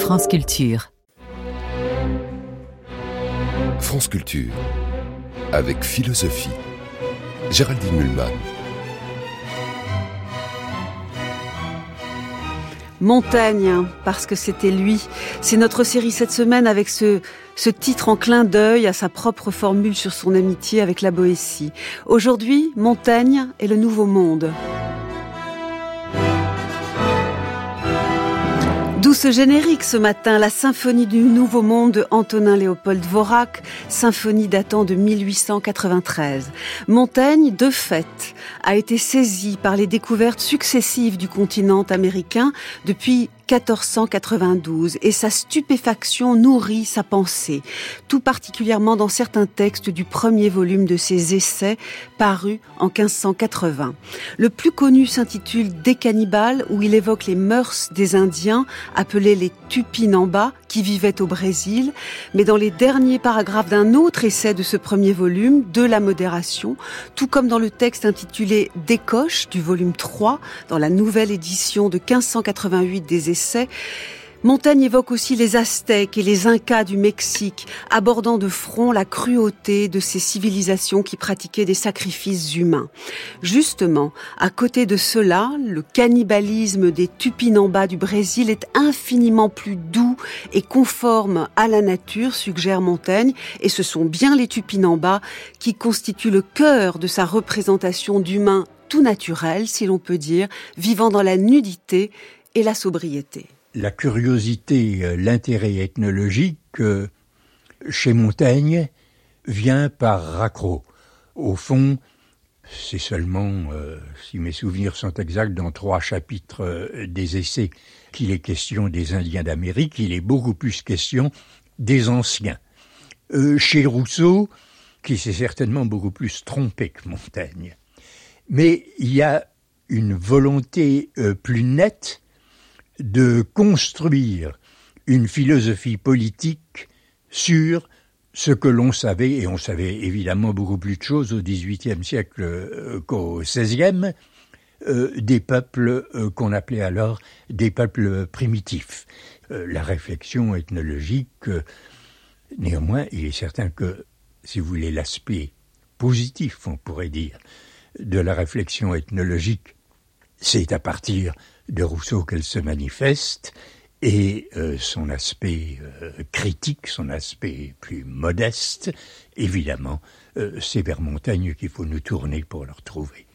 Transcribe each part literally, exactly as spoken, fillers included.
France Culture. France Culture, avec philosophie. Géraldine Mühlmann. Montaigne, parce que c'était lui. C'est notre série cette semaine avec ce, ce titre en clin d'œil à sa propre formule sur son amitié avec la Boétie. Aujourd'hui, Montaigne et le Nouveau Monde. D'où ce générique ce matin, la symphonie du Nouveau Monde de Antonin Léopold Dvorak, symphonie datant de mille huit cent quatre-vingt-treize. Montaigne, de fait, a été saisi par les découvertes successives du continent américain depuis quatorze cent quatre-vingt-douze et sa stupéfaction nourrit sa pensée, tout particulièrement dans certains textes du premier volume de ses essais parus en quinze cent quatre-vingts. Le plus connu s'intitule Des cannibales, où il évoque les mœurs des Indiens appelés les Tupinambas qui vivaient au Brésil, mais dans les derniers paragraphes d'un autre essai de ce premier volume, De la modération, tout comme dans le texte intitulé Des coches du volume trois, dans la nouvelle édition de quinze cent quatre-vingt-huit des essais, Montaigne évoque aussi les Aztèques et les Incas du Mexique, abordant de front la cruauté de ces civilisations qui pratiquaient des sacrifices humains. Justement, à côté de cela, le cannibalisme des Tupinambas du Brésil est infiniment plus doux et conforme à la nature, suggère Montaigne, et ce sont bien les Tupinambas qui constituent le cœur de sa représentation d'humains tout naturels, si l'on peut dire, vivant dans la nudité et la sobriété. La curiosité, l'intérêt ethnologique, euh, chez Montaigne, vient par raccro. Au fond, c'est seulement, euh, si mes souvenirs sont exacts, dans trois chapitres euh, des essais qu'il est question des Indiens d'Amérique, il est beaucoup plus question des anciens. Euh, chez Rousseau, qui s'est certainement beaucoup plus trompé que Montaigne. Mais il y a une volonté euh, plus nette de construire une philosophie politique sur ce que l'on savait, et on savait évidemment beaucoup plus de choses au dix-huitième siècle euh, qu'au seizième, euh, des peuples euh, qu'on appelait alors des peuples primitifs. Euh, la réflexion ethnologique, euh, néanmoins, il est certain que, si vous voulez, l'aspect positif, on pourrait dire, de la réflexion ethnologique, c'est à partir de Rousseau qu'elle se manifeste, et euh, son aspect euh, critique, son aspect plus modeste, évidemment, euh, c'est vers Montaigne qu'il faut nous tourner pour le retrouver.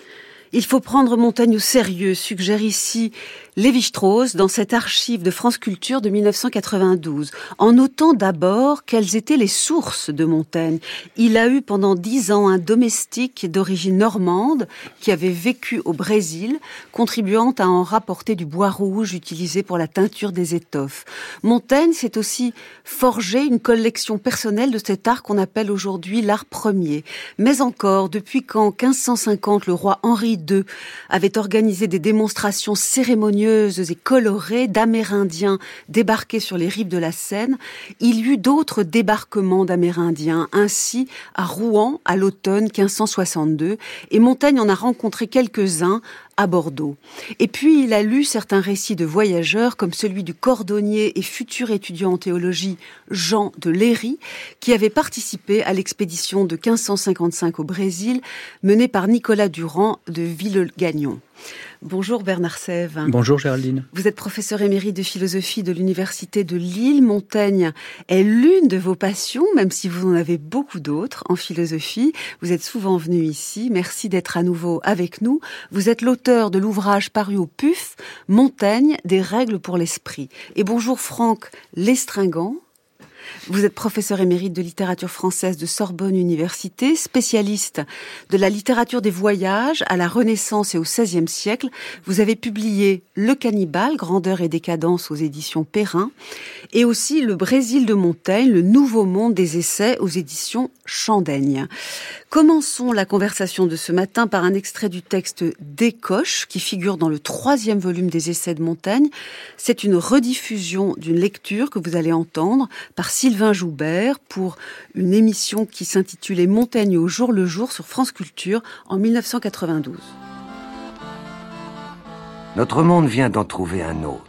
Il faut prendre Montaigne au sérieux, suggère ici Lévi-Strauss dans cette archive de France Culture de mille neuf cent quatre-vingt-douze, en notant d'abord quelles étaient les sources de Montaigne. Il a eu pendant dix ans un domestique d'origine normande qui avait vécu au Brésil, contribuant à en rapporter du bois rouge utilisé pour la teinture des étoffes. Montaigne s'est aussi forgé une collection personnelle de cet art qu'on appelle aujourd'hui l'art premier. Mais encore, depuis qu'en quinze cent cinquante, le roi Henri deux avait organisé des démonstrations cérémonieuses et colorées d'Amérindiens débarqués sur les rives de la Seine, il y eut d'autres débarquements d'Amérindiens, ainsi à Rouen à l'automne quinze cent soixante-deux, et Montaigne en a rencontré quelques-uns à Bordeaux. Et puis il a lu certains récits de voyageurs, comme celui du cordonnier et futur étudiant en théologie Jean de Léry, qui avait participé à l'expédition de quinze cent cinquante-cinq au Brésil, menée par Nicolas Durand de Villegagnon. Bonjour Bernard Sève. Bonjour Géraldine. Vous êtes professeur émérite de philosophie de l'Université de Lille. Montaigne est l'une de vos passions, même si vous en avez beaucoup d'autres en philosophie. Vous êtes souvent venu ici. Merci d'être à nouveau avec nous. Vous êtes l'auteur de l'ouvrage paru au P U F, Montaigne, des règles pour l'esprit. Et bonjour Franck Lestringant. Vous êtes professeur émérite de littérature française de Sorbonne Université, spécialiste de la littérature des voyages à la Renaissance et au seizième siècle. Vous avez publié Le Cannibale, Grandeur et décadence aux éditions Perrin, et aussi Le Brésil de Montaigne, Le Nouveau Monde des essais aux éditions Chandaigne. Commençons la conversation de ce matin par un extrait du texte Des coches, qui figure dans le troisième volume des essais de Montaigne. C'est une rediffusion d'une lecture que vous allez entendre par Sylvain Joubert pour une émission qui s'intitulait Montaigne au jour le jour sur France Culture en mille neuf cent quatre-vingt-douze. Notre monde vient d'en trouver un autre.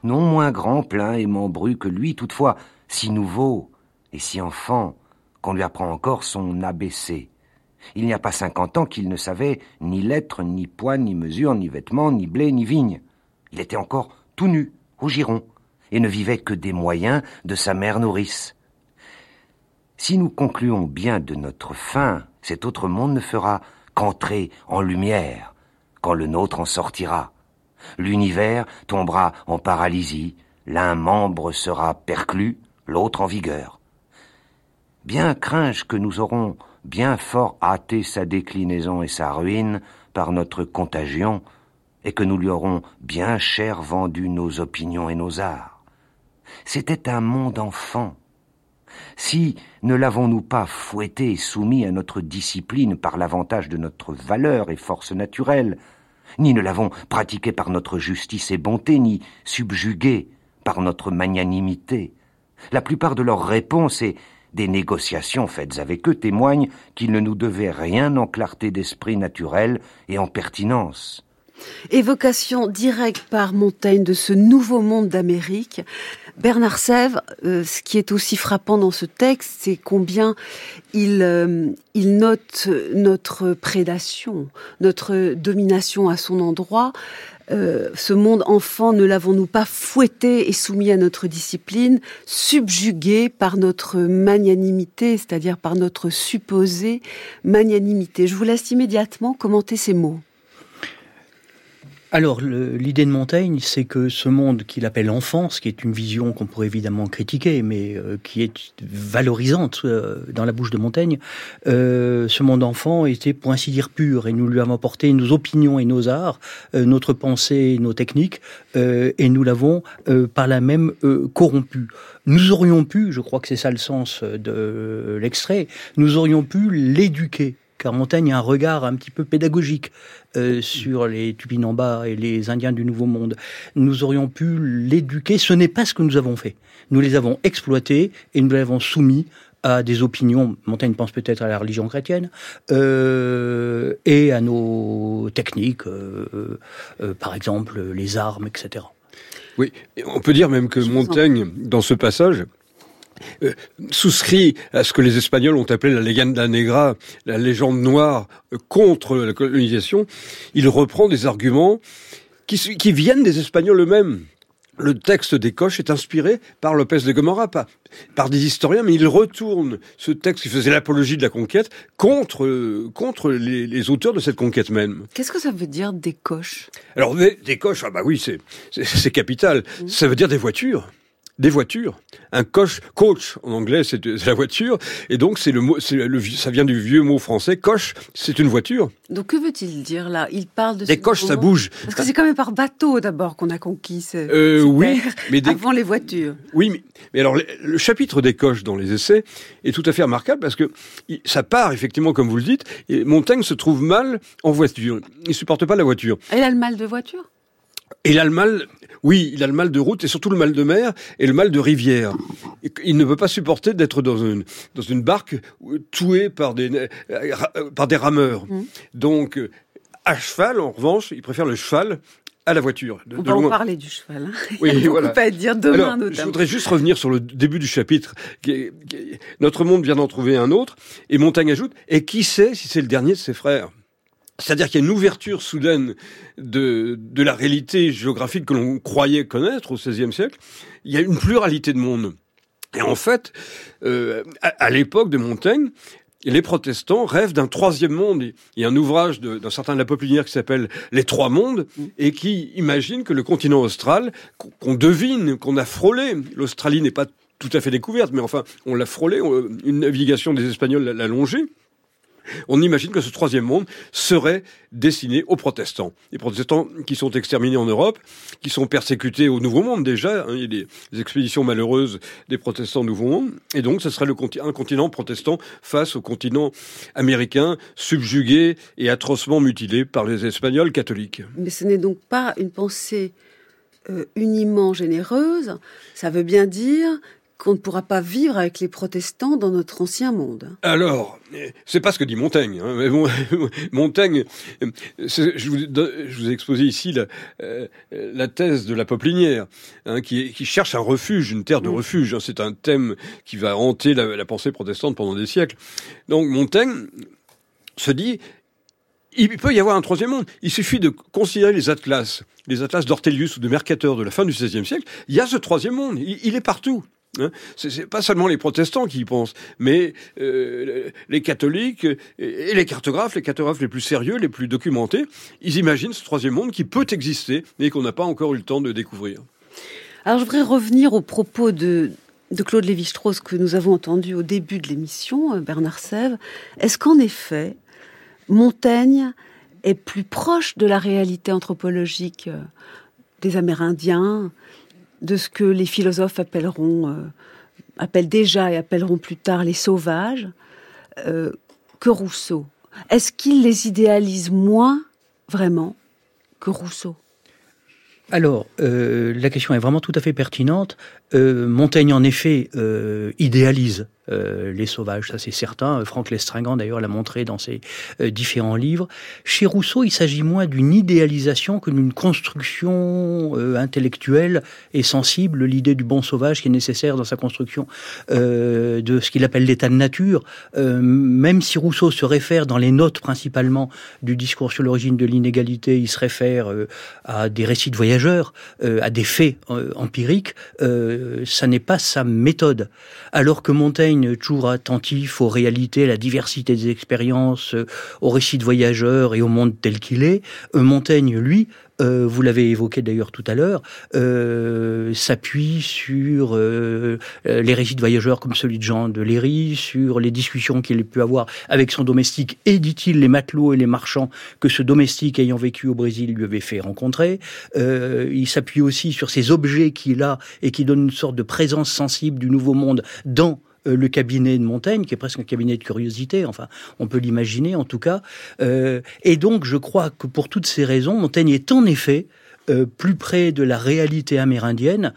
non moins grand, plein et membru que lui, toutefois si nouveau et si enfant qu'on lui apprend encore son A B C. Il n'y a pas cinquante ans qu'il ne savait ni lettres, ni poids, ni mesure, ni vêtements, ni blé, ni vigne. Il était encore tout nu, au giron, et ne vivait que des moyens de sa mère nourrice. Si nous concluons bien de notre fin, cet autre monde ne fera qu'entrer en lumière, quand le nôtre en sortira. L'univers tombera en paralysie, l'un membre sera perclus, l'autre en vigueur. Bien crains-je que nous aurons bien fort hâté sa déclinaison et sa ruine par notre contagion, et que nous lui aurons bien cher vendu nos opinions et nos arts. C'était un monde enfant. Si ne l'avons-nous pas fouetté et soumis à notre discipline par l'avantage de notre valeur et force naturelle, ni ne l'avons pratiqué par notre justice et bonté, ni subjugué par notre magnanimité, la plupart de leurs réponses et des négociations faites avec eux témoignent qu'ils ne nous devaient rien en clarté d'esprit naturel et en pertinence. Évocation directe par Montaigne de ce nouveau monde d'Amérique. Bernard Sèvres, euh, ce qui est aussi frappant dans ce texte, c'est combien il, euh, il note notre prédation, notre domination à son endroit. Euh, ce monde enfant, ne l'avons-nous pas fouetté et soumis à notre discipline, subjugué par notre magnanimité, c'est-à-dire par notre supposée magnanimité. Je vous laisse immédiatement commenter ces mots. Alors, le, l'idée de Montaigne, c'est que ce monde qu'il appelle enfance, qui est une vision qu'on pourrait évidemment critiquer, mais euh, qui est valorisante euh, dans la bouche de Montaigne, euh, ce monde enfant était pour ainsi dire pur, et nous lui avons apporté nos opinions et nos arts, euh, notre pensée et nos techniques, euh, et nous l'avons euh, par là même euh, corrompu. Nous aurions pu, je crois que c'est ça le sens de l'extrait, nous aurions pu l'éduquer. Car Montaigne a un regard un petit peu pédagogique euh, sur les Tupinambas et les Indiens du Nouveau Monde. Nous aurions pu l'éduquer, ce n'est pas ce que nous avons fait. Nous les avons exploités et nous les avons soumis à des opinions, Montaigne pense peut-être à la religion chrétienne, euh, et à nos techniques, euh, euh, par exemple les armes, et cetera. Oui, on peut dire même que Montaigne, dans ce passage, Euh, souscrit à ce que les Espagnols ont appelé la leyenda negra, la légende noire euh, contre la colonisation. Il reprend des arguments qui, qui viennent des Espagnols eux-mêmes. Le texte des Coches est inspiré par Lopez de Gomara, par, par des historiens, mais il retourne ce texte qui faisait l'apologie de la conquête contre, euh, contre les, les auteurs de cette conquête même. Qu'est-ce que ça veut dire, des coches ? Alors, des, des Coches, ah bah oui, c'est, c'est, c'est capital. Mmh. Ça veut dire des voitures. Des voitures. Un coche, coach, en anglais, c'est, c'est la voiture. Et donc, c'est le mot, c'est le, ça vient du vieux mot français. Coche, c'est une voiture. Donc, que veut-il dire, là? Il parle de... Des coches, ça bouge. Parce que c'est quand même par bateau, d'abord, qu'on a conquis ce, euh, ce oui, terre, mais des... avant les voitures. Oui, mais, mais alors, le, le chapitre des coches dans les essais est tout à fait remarquable parce que il, ça part, effectivement, comme vous le dites, et Montaigne se trouve mal en voiture. Il supporte pas la voiture. Et il a le mal de voiture? Et il a le mal, oui, il a le mal de route et surtout le mal de mer et le mal de rivière. Il ne peut pas supporter d'être dans une dans une barque touée par des par des rameurs. Mmh. Donc à cheval, en revanche, il préfère le cheval à la voiture. De, On de va loin. en parler du cheval. Hein. Oui, il y a voilà. beaucoup à dire demain, Alors, notamment. Je voudrais juste revenir sur le début du chapitre. Qui est, qui est, notre monde vient d'en trouver un autre. Et Montaigne ajoute, et qui sait si c'est le dernier de ses frères ? C'est-à-dire qu'il y a une ouverture soudaine de, de la réalité géographique que l'on croyait connaître au seizième siècle. Il y a une pluralité de mondes. Et en fait, euh, à, à l'époque de Montaigne, les protestants rêvent d'un troisième monde. Il y a un ouvrage de, d'un certain La Popinière qui s'appelle « Les trois mondes » et qui imagine que le continent austral, qu'on devine, qu'on a frôlé, l'Australie n'est pas tout à fait découverte, mais enfin, on l'a frôlé, on, une navigation des Espagnols l'a, l'a longé. On imagine que ce troisième monde serait destiné aux protestants. Les protestants qui sont exterminés en Europe, qui sont persécutés au Nouveau Monde déjà. Hein, il y a des, des expéditions malheureuses des protestants au Nouveau Monde. Et donc, ce serait le, un continent protestant face au continent américain, subjugué et atrocement mutilé par les Espagnols catholiques. Mais ce n'est donc pas une pensée euh, uniment généreuse. Ça veut bien dire qu'on ne pourra pas vivre avec les protestants dans notre ancien monde. Alors, c'est pas ce que dit Montaigne. Hein, mais bon, Montaigne, je vous, je vous ai exposé ici la, euh, la thèse de la Poplinière, hein, qui, qui cherche un refuge, une terre de mmh. refuge. Hein, c'est un thème qui va hanter la, la pensée protestante pendant des siècles. Donc Montaigne se dit, il peut y avoir un troisième monde. Il suffit de considérer les atlas, les atlas d'Ortelius ou de Mercator de la fin du seizième siècle. Il y a ce troisième monde. Il, il est partout. Hein, c'est, c'est pas seulement les protestants qui y pensent, mais euh, les catholiques et les cartographes, les cartographes les plus sérieux, les plus documentés, ils imaginent ce troisième monde qui peut exister, mais qu'on n'a pas encore eu le temps de découvrir. Alors je voudrais revenir aux propos de, de Claude Lévi-Strauss que nous avons entendu au début de l'émission, Bernard Sèvres. Est-ce qu'en effet, Montaigne est plus proche de la réalité anthropologique des Amérindiens, de ce que les philosophes appelleront, euh, appellent déjà et appelleront plus tard les sauvages, euh, que Rousseau? Est-ce qu'il les idéalise moins, vraiment, que Rousseau? Alors, euh, la question est vraiment tout à fait pertinente. Euh, Montaigne, en effet, euh, idéalise euh, les sauvages, ça c'est certain. Franck L'Estringant, d'ailleurs, l'a montré dans ses euh, différents livres. Chez Rousseau, il s'agit moins d'une idéalisation que d'une construction euh, intellectuelle et sensible, l'idée du bon sauvage qui est nécessaire dans sa construction euh, de ce qu'il appelle l'état de nature. Euh, même si Rousseau se réfère dans les notes principalement du discours sur l'origine de l'inégalité, il se réfère euh, à des récits de voyageurs, euh, à des faits euh, empiriques, euh, ça n'est pas sa méthode. Alors que Montaigne, toujours attentif aux réalités, à la diversité des expériences, euh, aux récits de voyageurs et au monde tel qu'il est, euh, Montaigne, lui, Euh, vous l'avez évoqué d'ailleurs tout à l'heure, euh, s'appuie sur euh, les récits de voyageurs comme celui de Jean de Léry, sur les discussions qu'il a pu avoir avec son domestique, et dit-il les matelots et les marchands que ce domestique ayant vécu au Brésil lui avait fait rencontrer. Euh, il s'appuie aussi sur ces objets qu'il a et qui donnent une sorte de présence sensible du Nouveau Monde dans le cabinet de Montaigne, qui est presque un cabinet de curiosité, enfin, on peut l'imaginer en tout cas. Euh, et donc, je crois que pour toutes ces raisons, Montaigne est en effet euh, plus près de la réalité amérindienne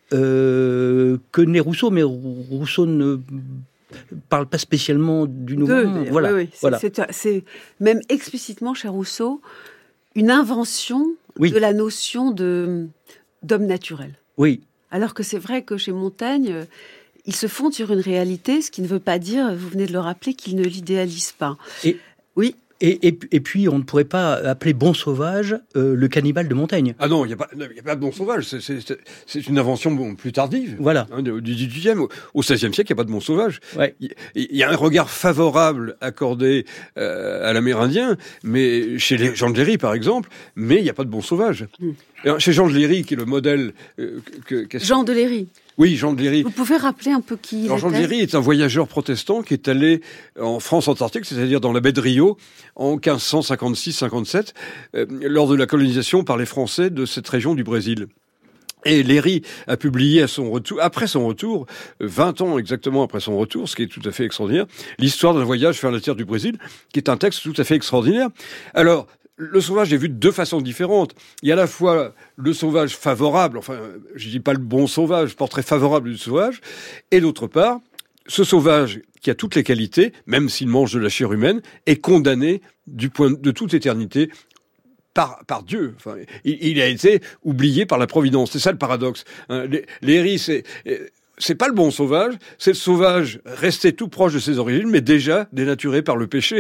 euh, que n'est Rousseau, mais Rousseau ne parle pas spécialement du Nouveau de, Monde. Voilà, oui, oui. voilà. C'est, c'est, c'est même explicitement chez Rousseau une invention oui. de la notion de, d'homme naturel. Oui. Alors que c'est vrai que chez Montaigne, il se fonde sur une réalité, ce qui ne veut pas dire, vous venez de le rappeler, qu'il ne l'idéalise pas. Et, oui. Et, et, et puis, on ne pourrait pas appeler Bon Sauvage euh, le cannibale de Montaigne. Ah non, il n'y a, a pas de Bon Sauvage. C'est, c'est, c'est une invention bon, plus tardive. Voilà. Hein, du dix-huitième. Au, au seizième siècle, il n'y a pas de Bon Sauvage. Ouais. Il, il y a un regard favorable accordé euh, à l'Amérindien, mais chez les Jean de Léry, par exemple, mais il n'y a pas de Bon Sauvage. Mm. Alors, chez Jean de Léry, qui est le modèle... Euh, que, que, Jean de Léry. Oui, Jean de Léry. Vous pouvez rappeler un peu qui il Alors, Jean de était ? Léry est un voyageur protestant qui est allé en France antarctique, c'est-à-dire dans la baie de Rio, en quinze cent cinquante-six cinquante-sept, euh, lors de la colonisation par les Français de cette région du Brésil. Et Léry a publié à son retour, après son retour, vingt ans exactement après son retour, ce qui est tout à fait extraordinaire, l'histoire d'un voyage vers la terre du Brésil, qui est un texte tout à fait extraordinaire. Alors, le sauvage est vu de deux façons différentes. Il y a à la fois le sauvage favorable, enfin, je dis pas le bon sauvage, portrait favorable du sauvage, et d'autre part, ce sauvage qui a toutes les qualités, même s'il mange de la chair humaine, est condamné du point de toute éternité par, par Dieu. Enfin, il, il a été oublié par la Providence. C'est ça le paradoxe. Hein, Léry, c'est... C'est pas le bon sauvage, c'est le sauvage resté tout proche de ses origines, mais déjà dénaturé par le péché.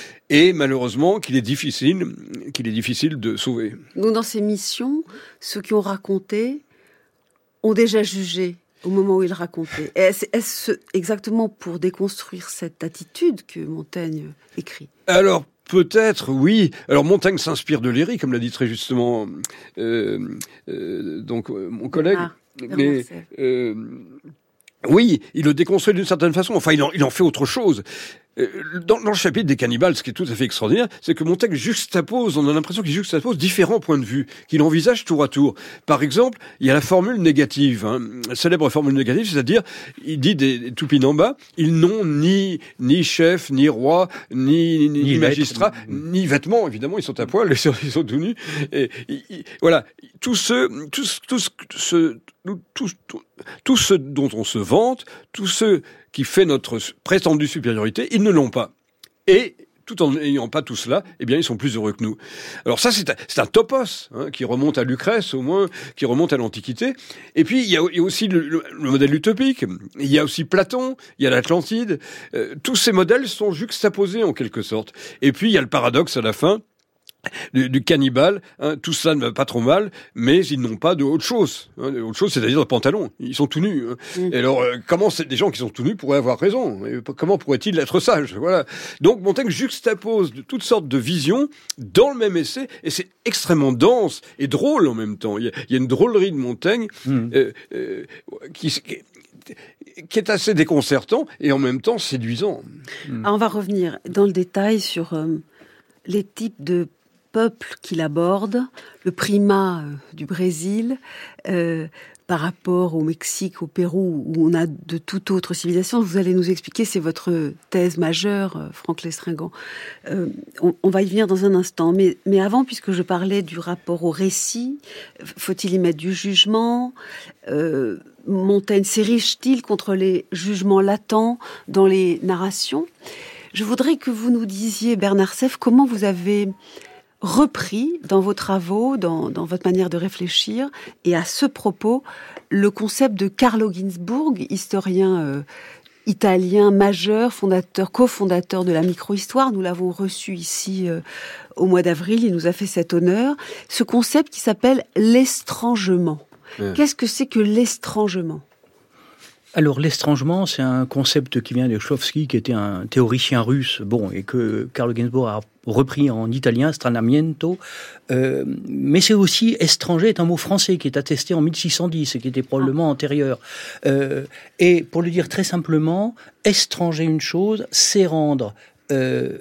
Et malheureusement, qu'il est difficile, qu'il est difficile de sauver. Nous, dans ces missions, ceux qui ont raconté ont déjà jugé au moment où ils racontaient. Est-ce, est-ce exactement pour déconstruire cette attitude que Montaigne écrit ? Alors, peut-être, oui. Alors, Montaigne s'inspire de Léry, comme l'a dit très justement euh, euh, donc euh, mon collègue. Ah. Mais euh, oui, il le déconstruit d'une certaine façon. Enfin, il en, il en fait autre chose. dans, dans le chapitre des cannibales, ce qui est tout à fait extraordinaire, c'est que Montaigne juxtapose, on a l'impression qu'il juxtapose différents points de vue, qu'il envisage tour à tour. Par exemple, il y a la formule négative, hein, la célèbre formule négative, c'est-à-dire, il dit des, des Tupinamba, ils n'ont ni, ni chef, ni roi, ni, ni, ni magistrat, ni vêtements, évidemment, ils sont à poil, ils sont, ils sont tout nus. Et, et, et, voilà, tout ce, tout ce, tout ce, ce tout, tout, tout ce dont on se vante, tout ce qui fait notre prétendue supériorité, ils ne l'ont pas. Et tout en n'ayant pas tout cela, eh bien, ils sont plus heureux que nous. Alors ça, c'est un, c'est un topos, hein, qui remonte à Lucrèce, au moins, qui remonte à l'Antiquité. Et puis, il y a, il y a aussi le, le, le modèle utopique. Il y a aussi Platon, il y a l'Atlantide. Euh, tous ces modèles sont juxtaposés, en quelque sorte. Et puis, il y a le paradoxe à la fin, Du, du cannibale, hein, tout ça ne va pas trop mal, mais ils n'ont pas de autre chose. Hein, de autre chose, c'est-à-dire de pantalon. Ils sont tout nus. Hein. Mmh. Et alors, euh, comment c'est, des gens qui sont tout nus pourraient avoir raison? Et comment pourraient-ils être sages? Voilà. Donc, Montaigne juxtapose de toutes sortes de visions dans le même essai, et c'est extrêmement dense et drôle en même temps. Il y a, il y a une drôlerie de Montaigne mmh. euh, euh, qui, qui qui est assez déconcertant et en même temps séduisant. Mmh. Ah, on va revenir dans le détail sur euh, les types de peuple qu'il aborde, le primat euh, du Brésil euh, par rapport au Mexique, au Pérou, où on a de toute autre civilisation. Vous allez nous expliquer, c'est votre thèse majeure, euh, Franck Lestringant. Euh, on, on va y venir dans un instant. Mais, mais avant, puisque je parlais du rapport au récit, faut-il y mettre du jugement ? euh, Montaigne s'érige-t-il contre les jugements latents dans les narrations ? Je voudrais que vous nous disiez, Bernard Seff, comment vous avez repris dans vos travaux, dans, dans votre manière de réfléchir, et à ce propos, le concept de Carlo Ginzburg, historien euh, italien majeur, fondateur, cofondateur de la micro-histoire. Nous l'avons reçu ici euh, au mois d'avril, il nous a fait cet honneur. Ce concept qui s'appelle l'estrangement. Mmh. Qu'est-ce que c'est que l'estrangement ? Alors, l'estrangement, c'est un concept qui vient de Chomsky, qui était un théoricien russe, bon, et que Carlo Ginzburg a repris en italien, stranamiento, euh, mais c'est aussi, étranger est un mot français qui est attesté en mille six cent dix et qui était probablement ah. antérieur. Euh, et pour le dire très simplement, étranger une chose, c'est rendre euh,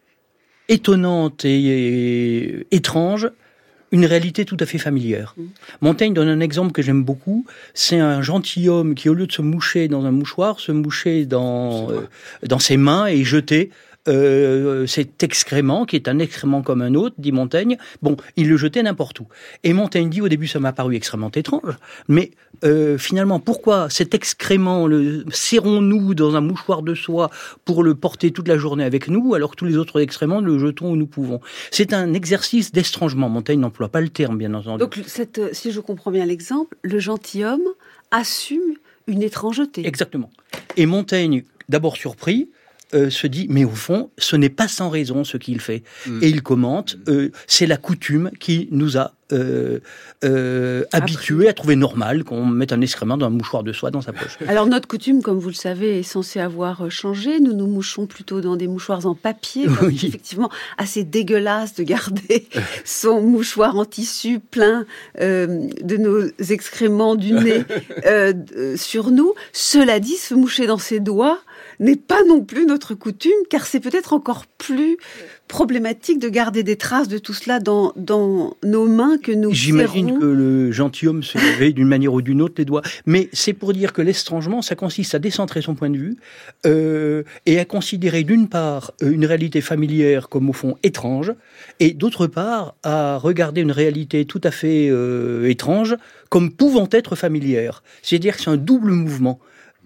étonnante et, et étrange une réalité tout à fait familière. Mmh. Montaigne donne un exemple que j'aime beaucoup. C'est un gentilhomme qui, au lieu de se moucher dans un mouchoir, se mouchait dans, euh, dans ses mains et jetait euh, cet excrément, qui est un excrément comme un autre, dit Montaigne. Bon, il le jetait n'importe où. Et Montaigne dit, au début, ça m'a paru extrêmement étrange, mais euh, finalement, pourquoi cet excrément, le serrons-nous dans un mouchoir de soie pour le porter toute la journée avec nous, alors que tous les autres excréments, le jetons où nous pouvons? C'est un exercice d'estrangement. Montaigne n'emploie pas le terme, bien entendu. Donc, cette, si je comprends bien l'exemple, le gentilhomme assume une étrangeté. Exactement. Et Montaigne, d'abord surpris, Euh, se dit, mais au fond, ce n'est pas sans raison ce qu'il fait. Mmh. Et il commente, euh, c'est la coutume qui nous a euh, euh, habitués à trouver normal qu'on mette un excrément dans un mouchoir de soie dans sa poche. Alors notre coutume, comme vous le savez, est censée avoir changé. Nous nous mouchons plutôt dans des mouchoirs en papier. Oui. C'est effectivement assez dégueulasse de garder son mouchoir en tissu plein euh, de nos excréments du nez euh, sur nous. Cela dit, se moucher dans ses doigts n'est pas non plus notre coutume, car c'est peut-être encore plus problématique de garder des traces de tout cela dans, dans nos mains que nous J'imagine serrons. que le gentilhomme se levait d'une manière ou d'une autre les doigts. Mais c'est pour dire que l'estrangement, ça consiste à décentrer son point de vue euh, et à considérer d'une part une réalité familière comme au fond étrange, et d'autre part à regarder une réalité tout à fait euh, étrange comme pouvant être familière. C'est-à-dire que c'est un double mouvement.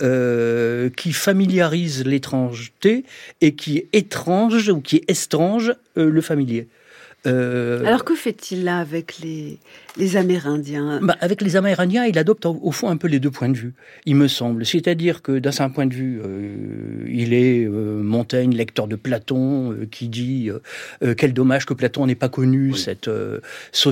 Euh, qui familiarise l'étrangeté et qui est étrange ou qui est estrange euh, le familier. Euh... Alors que fait-il là avec les, les Amérindiens ? Bah, avec les Amérindiens, il adopte au, au fond un peu les deux points de vue, il me semble. C'est-à-dire que d'un certain point de vue, euh, il est euh, Montaigne, lecteur de Platon, euh, qui dit euh, quel dommage que Platon n'ait pas connu oui. cette euh,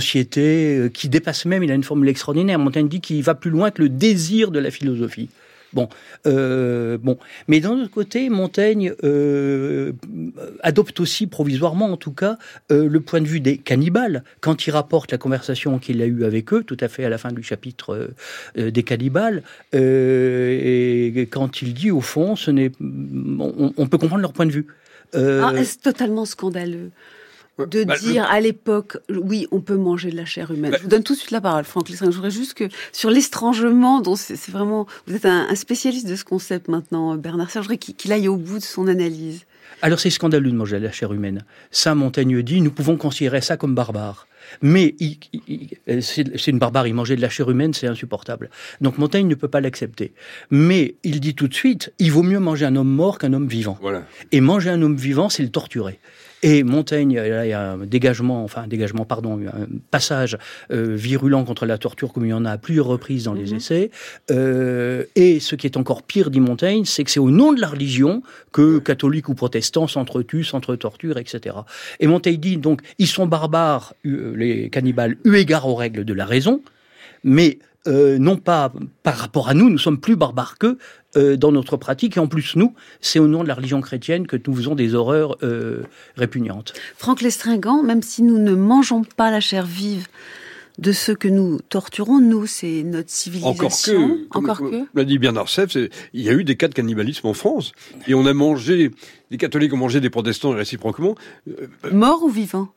société euh, qui dépasse même, il a une formule extraordinaire. Montaigne dit qu'il va plus loin que le désir de la philosophie. Bon, euh, bon, mais d'un autre côté, Montaigne euh, adopte aussi provisoirement, en tout cas, euh, le point de vue des cannibales quand il rapporte la conversation qu'il a eue avec eux, tout à fait à la fin du chapitre euh, des cannibales, euh, et quand il dit au fond, ce n'est, on, on peut comprendre leur point de vue. Euh... Ah, c'est totalement scandaleux de bah, dire le... à l'époque, oui, on peut manger de la chair humaine. Bah, je vous donne tout de suite la parole, Franck Lestringant. Je voudrais juste que sur l'estrangement, dont c'est, c'est vraiment, vous êtes un, un spécialiste de ce concept maintenant, Bernard Serre, je voudrais qu'il, qu'il aille au bout de son analyse. Alors c'est scandaleux de manger de la chair humaine. Ça, Montaigne dit, nous pouvons considérer ça comme barbare. Mais il, il, c'est, c'est une barbarie, manger de la chair humaine, c'est insupportable. Donc Montaigne ne peut pas l'accepter. Mais il dit tout de suite, il vaut mieux manger un homme mort qu'un homme vivant. Voilà. Et manger un homme vivant, c'est le torturer. Et Montaigne, là, il y a un dégagement, enfin un dégagement, pardon, un passage euh, virulent contre la torture, comme il y en a à plusieurs reprises dans les mmh. essais. Euh, et ce qui est encore pire, dit Montaigne, c'est que c'est au nom de la religion que catholiques ou protestants s'entretuent, s'entretorturent, et cetera. Et Montaigne dit donc, ils sont barbares, les cannibales, eu égard aux règles de la raison, mais euh, non pas par rapport à nous, nous sommes plus barbares qu'eux euh, dans notre pratique, et en plus nous, c'est au nom de la religion chrétienne que nous faisons des horreurs euh, répugnantes. Franck Lestringant, même si nous ne mangeons pas la chair vive de ceux que nous torturons, nous, c'est notre civilisation. Encore que, Encore comme, que. l'a dit Bernard Serre, il y a eu des cas de cannibalisme en France, et on a mangé, les catholiques ont mangé des protestants et réciproquement. Morts ou vivants?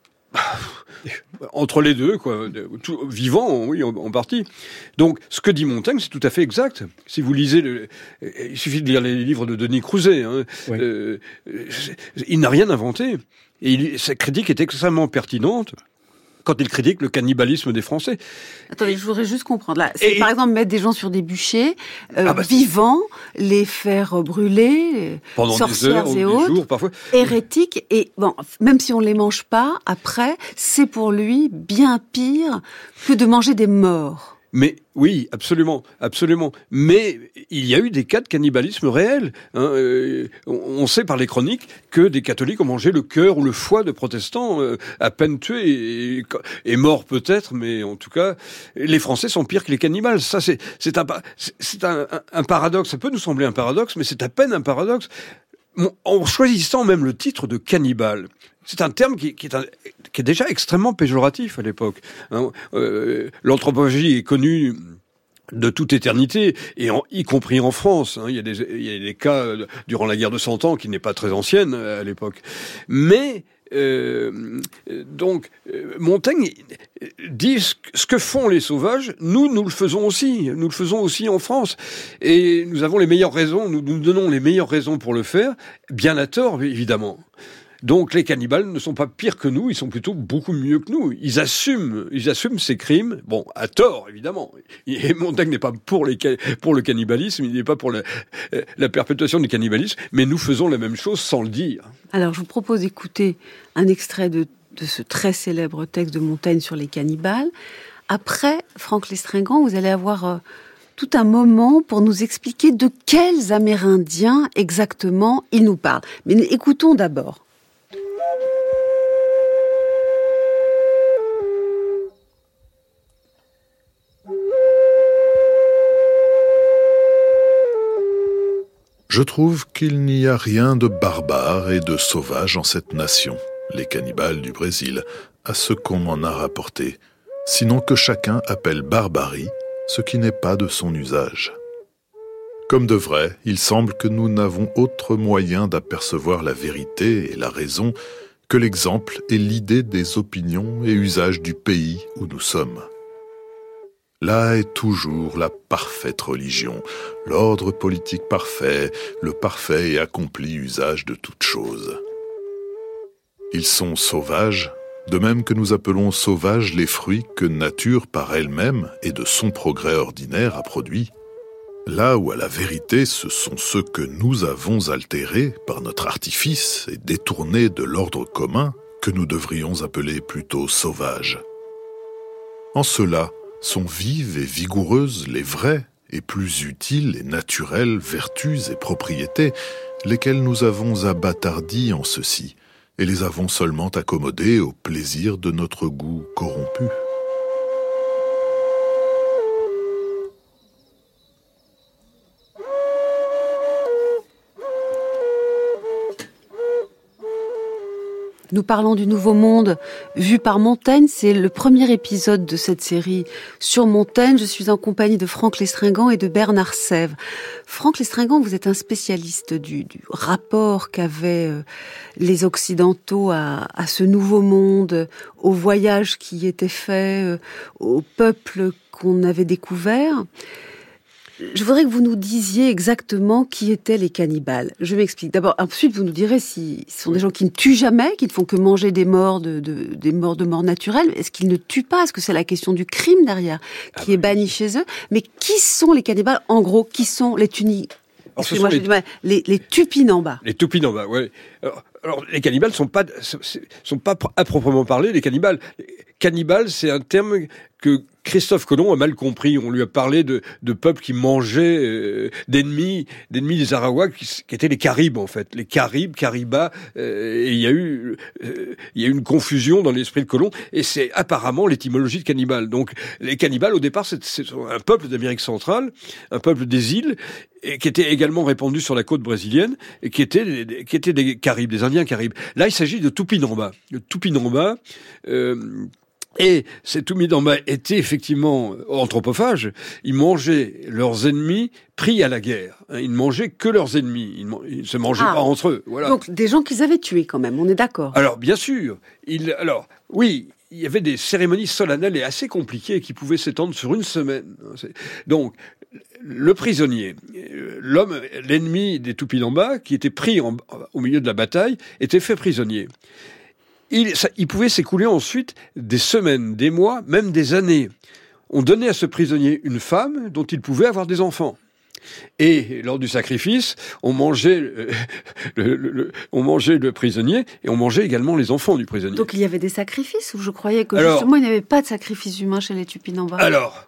Entre les deux, quoi. Tout, vivant, oui, en, en partie. Donc, ce que dit Montaigne, c'est tout à fait exact. Si vous lisez, le, il suffit de lire les livres de Denis Crouzet. Hein, oui. euh, il n'a rien inventé. Et il, sa critique est extrêmement pertinente quand il critique le cannibalisme des Français. Attendez, je voudrais juste comprendre. Là, c'est et... par exemple mettre des gens sur des bûchers, euh, ah bah, vivants, les faire brûler, pendant sorcières des heures, et des autres, jours, parfois. hérétiques. Et bon, même si on les mange pas, après, c'est pour lui bien pire que de manger des morts. Mais oui, absolument, absolument. Mais il y a eu des cas de cannibalisme réel. Hein. Euh, on sait par les chroniques que des catholiques ont mangé le cœur ou le foie de protestants, euh, à peine tués et, et morts peut-être, mais en tout cas, les Français sont pires que les cannibales. Ça, c'est, c'est, un, c'est un, un, un paradoxe. Ça peut nous sembler un paradoxe, mais c'est à peine un paradoxe. En choisissant même le titre de cannibale, c'est un terme qui, qui, est, un, qui est déjà extrêmement péjoratif à l'époque. Hein, euh, l'anthropologie est connue de toute éternité, et en, y compris en France. Hein, il y a des, il y a des cas euh, durant la guerre de Cent Ans qui n'est pas très ancienne à l'époque. Mais euh, donc euh, Montaigne dit ce, ce que font les sauvages, nous nous le faisons aussi, nous le faisons aussi en France, et nous avons les meilleures raisons, nous nous donnons les meilleures raisons pour le faire, bien à tort évidemment. Donc les cannibales ne sont pas pires que nous, ils sont plutôt beaucoup mieux que nous. Ils assument, ils assument ces crimes, bon, à tort évidemment. Et Montaigne n'est pas pour, les, pour le cannibalisme, il n'est pas pour la, la perpétuation du cannibalisme, mais nous faisons la même chose sans le dire. Alors je vous propose d'écouter un extrait de, de ce très célèbre texte de Montaigne sur les cannibales. Après, Franck Lestringant, vous allez avoir euh, tout un moment pour nous expliquer de quels Amérindiens exactement il nous parle. Mais écoutons d'abord. Je trouve qu'il n'y a rien de barbare et de sauvage en cette nation, les cannibales du Brésil, à ce qu'on m'en a rapporté, sinon que chacun appelle barbarie ce qui n'est pas de son usage. Comme de vrai, il semble que nous n'avons autre moyen d'apercevoir la vérité et la raison que l'exemple et l'idée des opinions et usages du pays où nous sommes. Là est toujours la parfaite religion, l'ordre politique parfait, le parfait et accompli usage de toutes choses. Ils sont sauvages, de même que nous appelons sauvages les fruits que nature par elle-même et de son progrès ordinaire a produits. Là où à la vérité ce sont ceux que nous avons altérés par notre artifice et détournés de l'ordre commun que nous devrions appeler plutôt sauvages. En cela, sont vives et vigoureuses les vraies et plus utiles et naturelles vertus et propriétés, lesquelles nous avons abattardis en ceci, et les avons seulement accommodées au plaisir de notre goût corrompu. Nous parlons du Nouveau Monde vu par Montaigne. C'est le premier épisode de cette série sur Montaigne. Je suis en compagnie de Franck Lestringant et de Bernard Sèvres. Franck Lestringant, vous êtes un spécialiste du, du rapport qu'avaient euh, les Occidentaux à, à ce Nouveau Monde, aux voyages qui étaient faits, euh, aux peuples qu'on avait découverts. Je voudrais que vous nous disiez exactement qui étaient les cannibales. Je m'explique. D'abord, ensuite, vous nous direz si ce sont des gens qui ne tuent jamais, qui ne font que manger des morts de, de des morts de mort naturelle. Est-ce qu'ils ne tuent pas? Est-ce que c'est la question du crime derrière qui ah bah, est bannie chez eux? Mais qui sont les cannibales? En gros, qui sont les tunis? Excusez-moi, j'ai du mal. Les, les Tupinambas. Les Tupinambas, oui. Alors, alors, les cannibales sont pas sont pas à proprement parler les cannibales. Cannibale, c'est un terme que Christophe Colomb a mal compris. On lui a parlé de, de peuples qui mangeaient euh, d'ennemis, d'ennemis des Arawaks, qui, qui étaient les Caribes en fait, les Caribes, Caribas. Euh, et il y a eu, euh, il y a eu une confusion dans l'esprit de Colomb. Et c'est apparemment l'étymologie de cannibale. Donc les cannibales, au départ, c'est, c'est un peuple d'Amérique centrale, un peuple des îles, et qui était également répandu sur la côte brésilienne, et qui était, qui était des Caribes, des Indiens Caribes. Là, il s'agit de Tupinambas. Le Tupinambas. Euh, Et ces Tupinambas étaient effectivement anthropophages. Ils mangeaient leurs ennemis pris à la guerre. Ils ne mangeaient que leurs ennemis. Ils ne se mangeaient ah, pas entre eux. Voilà. Donc des gens qu'ils avaient tués quand même, on est d'accord. Alors bien sûr. Ils, alors oui, il y avait des cérémonies solennelles et assez compliquées qui pouvaient s'étendre sur une semaine. Donc le prisonnier, l'homme, l'ennemi des Tupinambas, qui était pris en, au milieu de la bataille, était fait prisonnier. Il, ça, il pouvait s'écouler ensuite des semaines, des mois, même des années. On donnait à ce prisonnier une femme dont il pouvait avoir des enfants. Et lors du sacrifice, on mangeait le, le, le, on mangeait le prisonnier et on mangeait également les enfants du prisonnier. Donc il y avait des sacrifices, ou je croyais que alors, justement il n'y avait pas de sacrifice humain chez les Tupinambas. Alors...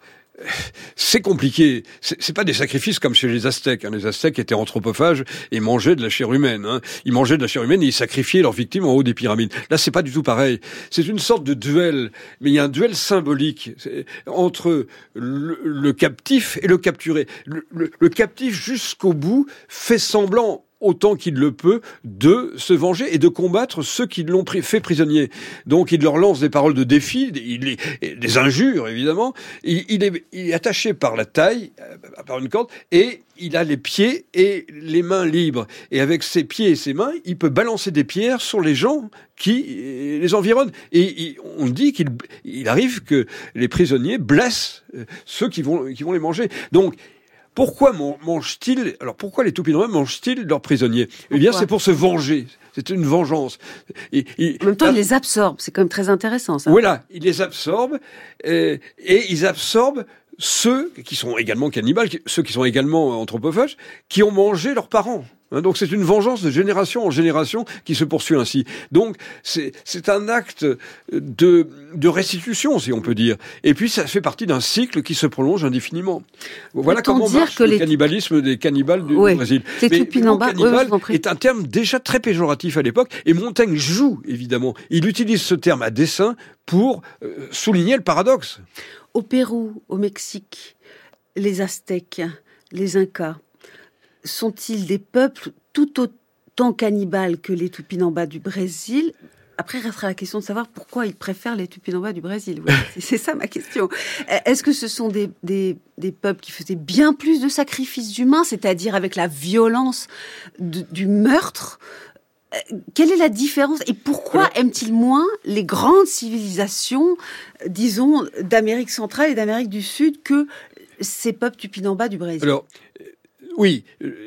c'est compliqué. C'est, c'est pas des sacrifices comme chez les Aztèques. Hein. Les Aztèques étaient anthropophages et mangeaient de la chair humaine. Hein. Ils mangeaient de la chair humaine et ils sacrifiaient leurs victimes en haut des pyramides. Là, c'est pas du tout pareil. C'est une sorte de duel, mais il y a un duel symbolique entre le, le captif et le capturé. Le, le, le captif, jusqu'au bout, fait semblant, autant qu'il le peut, de se venger et de combattre ceux qui l'ont pris, fait prisonnier. Donc il leur lance des paroles de défi, des, des, des injures évidemment. Il, il, est, il est attaché par la taille, par une corde, et il a les pieds et les mains libres. Et avec ses pieds et ses mains, il peut balancer des pierres sur les gens qui les environnent. Et il, on dit qu'il il arrive que les prisonniers blessent ceux qui vont, qui vont les manger. Donc pourquoi mangent-ils, alors pourquoi les Tupinambas mangent-ils leurs prisonniers? Eh bien, c'est pour se venger. C'est une vengeance. Et, et, en même temps, ah, ils les absorbent. C'est quand même très intéressant, ça. Voilà. Ils les absorbent, et, et ils absorbent ceux qui sont également cannibales, ceux qui sont également anthropophages, qui ont mangé leurs parents. Donc c'est une vengeance de génération en génération qui se poursuit ainsi. Donc c'est, c'est un acte de, de restitution, si on peut dire. Et puis ça fait partie d'un cycle qui se prolonge indéfiniment. Voilà comment marche le les... cannibalisme des cannibales du oui, Brésil. Mais le mot cannibale oui, est un terme déjà très péjoratif à l'époque, et Montaigne joue, évidemment. Il utilise ce terme à dessein pour euh, souligner le paradoxe. Au Pérou, au Mexique, les Aztèques, les Incas, sont-ils des peuples tout autant cannibales que les Tupinambas du Brésil? Après, restera la question de savoir pourquoi ils préfèrent les Tupinambas du Brésil. Oui, c'est, c'est ça ma question. Est-ce que ce sont des, des, des peuples qui faisaient bien plus de sacrifices humains, c'est-à-dire avec la violence de, du meurtre? Quelle est la différence et pourquoi Alors, aiment-ils moins les grandes civilisations, disons, d'Amérique centrale et d'Amérique du Sud que ces peuples Tupinambas du Brésil? Alors, oui,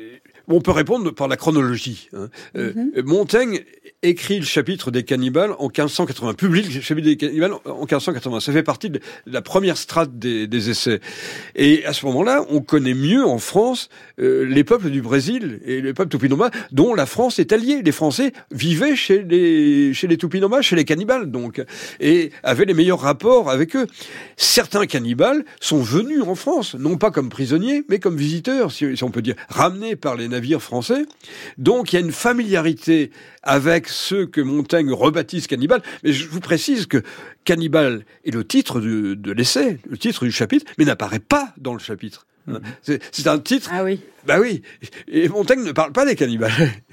on peut répondre par la chronologie. Hein. Mm-hmm. Euh, Montaigne écrit le chapitre des cannibales en quinze cent quatre-vingts, publie le chapitre des cannibales en quinze cent quatre-vingts. Ça fait partie de la première strate des, des essais. Et à ce moment-là, on connaît mieux en France euh, les peuples du Brésil et les peuples Tupinambas, dont la France est alliée. Les Français vivaient chez les chez les Tupinambas, chez les cannibales, donc, et avaient les meilleurs rapports avec eux. Certains cannibales sont venus en France, non pas comme prisonniers, mais comme visiteurs, si, si on peut dire, ramenés par les navires français. Donc il y a une familiarité avec ceux que Montaigne rebaptise cannibales. Mais je vous précise que cannibale est le titre de, de l'essai, le titre du chapitre, mais n'apparaît pas dans le chapitre. Mmh. C'est, c'est un titre ah oui. Bah oui, et Montaigne ne parle pas des cannibales.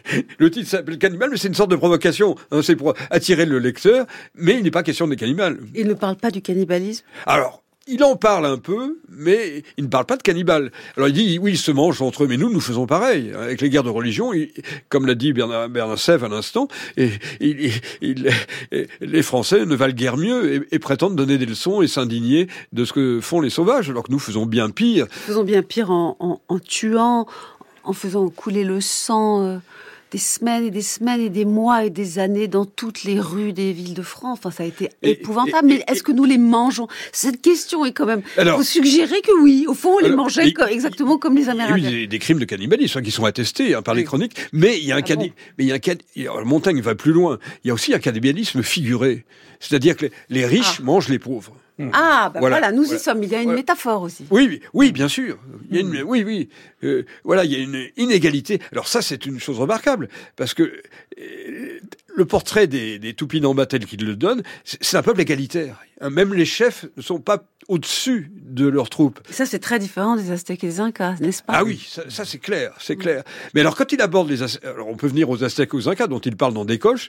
Le titre s'appelle Cannibale, mais c'est une sorte de provocation. Hein, c'est pour attirer le lecteur, mais il n'est pas question des cannibales. Il ne parle pas du cannibalisme ? Alors, il en parle un peu, mais il ne parle pas de cannibales. Alors il dit, oui, ils se mangent entre eux, mais nous, nous faisons pareil. Avec les guerres de religion, il, comme l'a dit Bernard, Bernard Sèvres à l'instant, et, il, il, il, les Français ne valent guère mieux et, et prétendent donner des leçons et s'indigner de ce que font les sauvages, alors que nous faisons bien pire. Nous faisons bien pire en, en, en tuant, en faisant couler le sang... Euh... des semaines et des semaines et des mois et des années dans toutes les rues des villes de France. Enfin, ça a été et, épouvantable. Et, et, mais est-ce que nous les mangeons ? Cette question est quand même... Alors, vous suggérez que oui. Au fond, on alors, les mangeait et, comme, exactement comme les Amérindiens. Il y a eu des, des crimes de cannibalisme hein, qui sont attestés hein, par oui. les chroniques. Mais il y a un ah canni... bon mais il y a un can... Montaigne va plus loin. Il y a aussi un cannibalisme figuré. C'est-à-dire que les, les riches ah. mangent les pauvres. Ah, ben voilà, voilà nous voilà. y sommes. Il y a une voilà. métaphore aussi. Oui, oui, oui, bien sûr. Il y a une, oui, oui. Euh, voilà, il y a une inégalité. Alors ça, c'est une chose remarquable, parce que euh, le portrait des, des Tupinamba tel qu'il le donne, c'est un peuple égalitaire. Même les chefs ne sont pas au-dessus de leurs troupes. Ça, c'est très différent des Aztèques et des Incas, n'est-ce pas ? Ah oui, ça, ça c'est clair, c'est clair. Mais alors, quand il aborde les Aztèques, alors on peut venir aux Aztèques et aux Incas, dont il parle dans Descoches,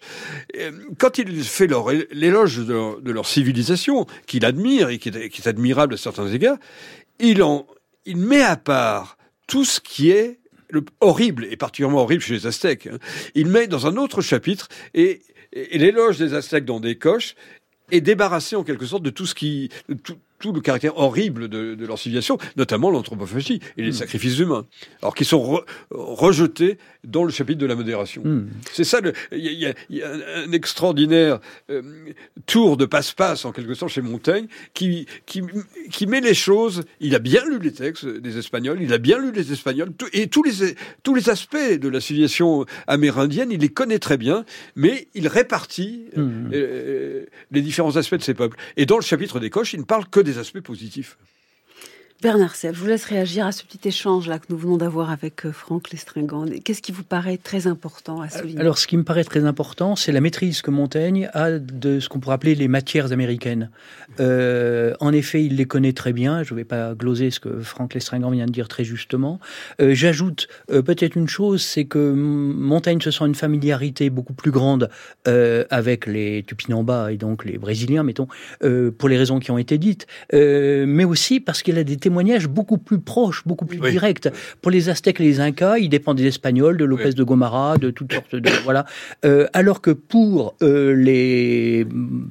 quand il fait leur, l'éloge de leur, de leur civilisation, qu'il admire et qui est, qui est admirable à certains égards, il, en, il met à part tout ce qui est le horrible, et particulièrement horrible chez les Aztèques. Hein. Il met dans un autre chapitre, et, et, et l'éloge des Aztèques dans Descoches est débarrassé en quelque sorte de tout ce qui... Tout, tout le caractère horrible de, de leur civilisation, notamment l'anthropophagie et les mmh. sacrifices humains, alors qui sont re, rejetés dans le chapitre de la modération. Mmh. C'est ça, il y, y, y a un extraordinaire euh, tour de passe-passe, en quelque sorte, chez Montaigne, qui, qui, qui met les choses, il a bien lu les textes des Espagnols, il a bien lu les Espagnols, tout, et tous les, tous les aspects de la civilisation amérindienne, il les connaît très bien, mais il répartit mmh. euh, les différents aspects de ces peuples. Et dans le chapitre des Coches, il ne parle que des aspects positifs. Bernard Sèvres, je vous laisse réagir à ce petit échange là que nous venons d'avoir avec Franck Lestringant. Qu'est-ce qui vous paraît très important à souligner ? Alors, ce qui me paraît très important, c'est la maîtrise que Montaigne a de ce qu'on pourrait appeler les matières américaines. Euh, en effet, il les connaît très bien. Je ne vais pas gloser ce que Franck Lestringant vient de dire très justement. Euh, j'ajoute euh, peut-être une chose, c'est que Montaigne se sent une familiarité beaucoup plus grande euh, avec les Tupinamba et donc les Brésiliens, mettons, euh, pour les raisons qui ont été dites, euh, mais aussi parce qu'il a des témoignages beaucoup plus proches, beaucoup plus oui. directs. Pour les Aztèques et les Incas, il dépend des Espagnols, de Lopez oui. de Gomara, de toutes sortes de... voilà. Euh, alors que pour euh, les,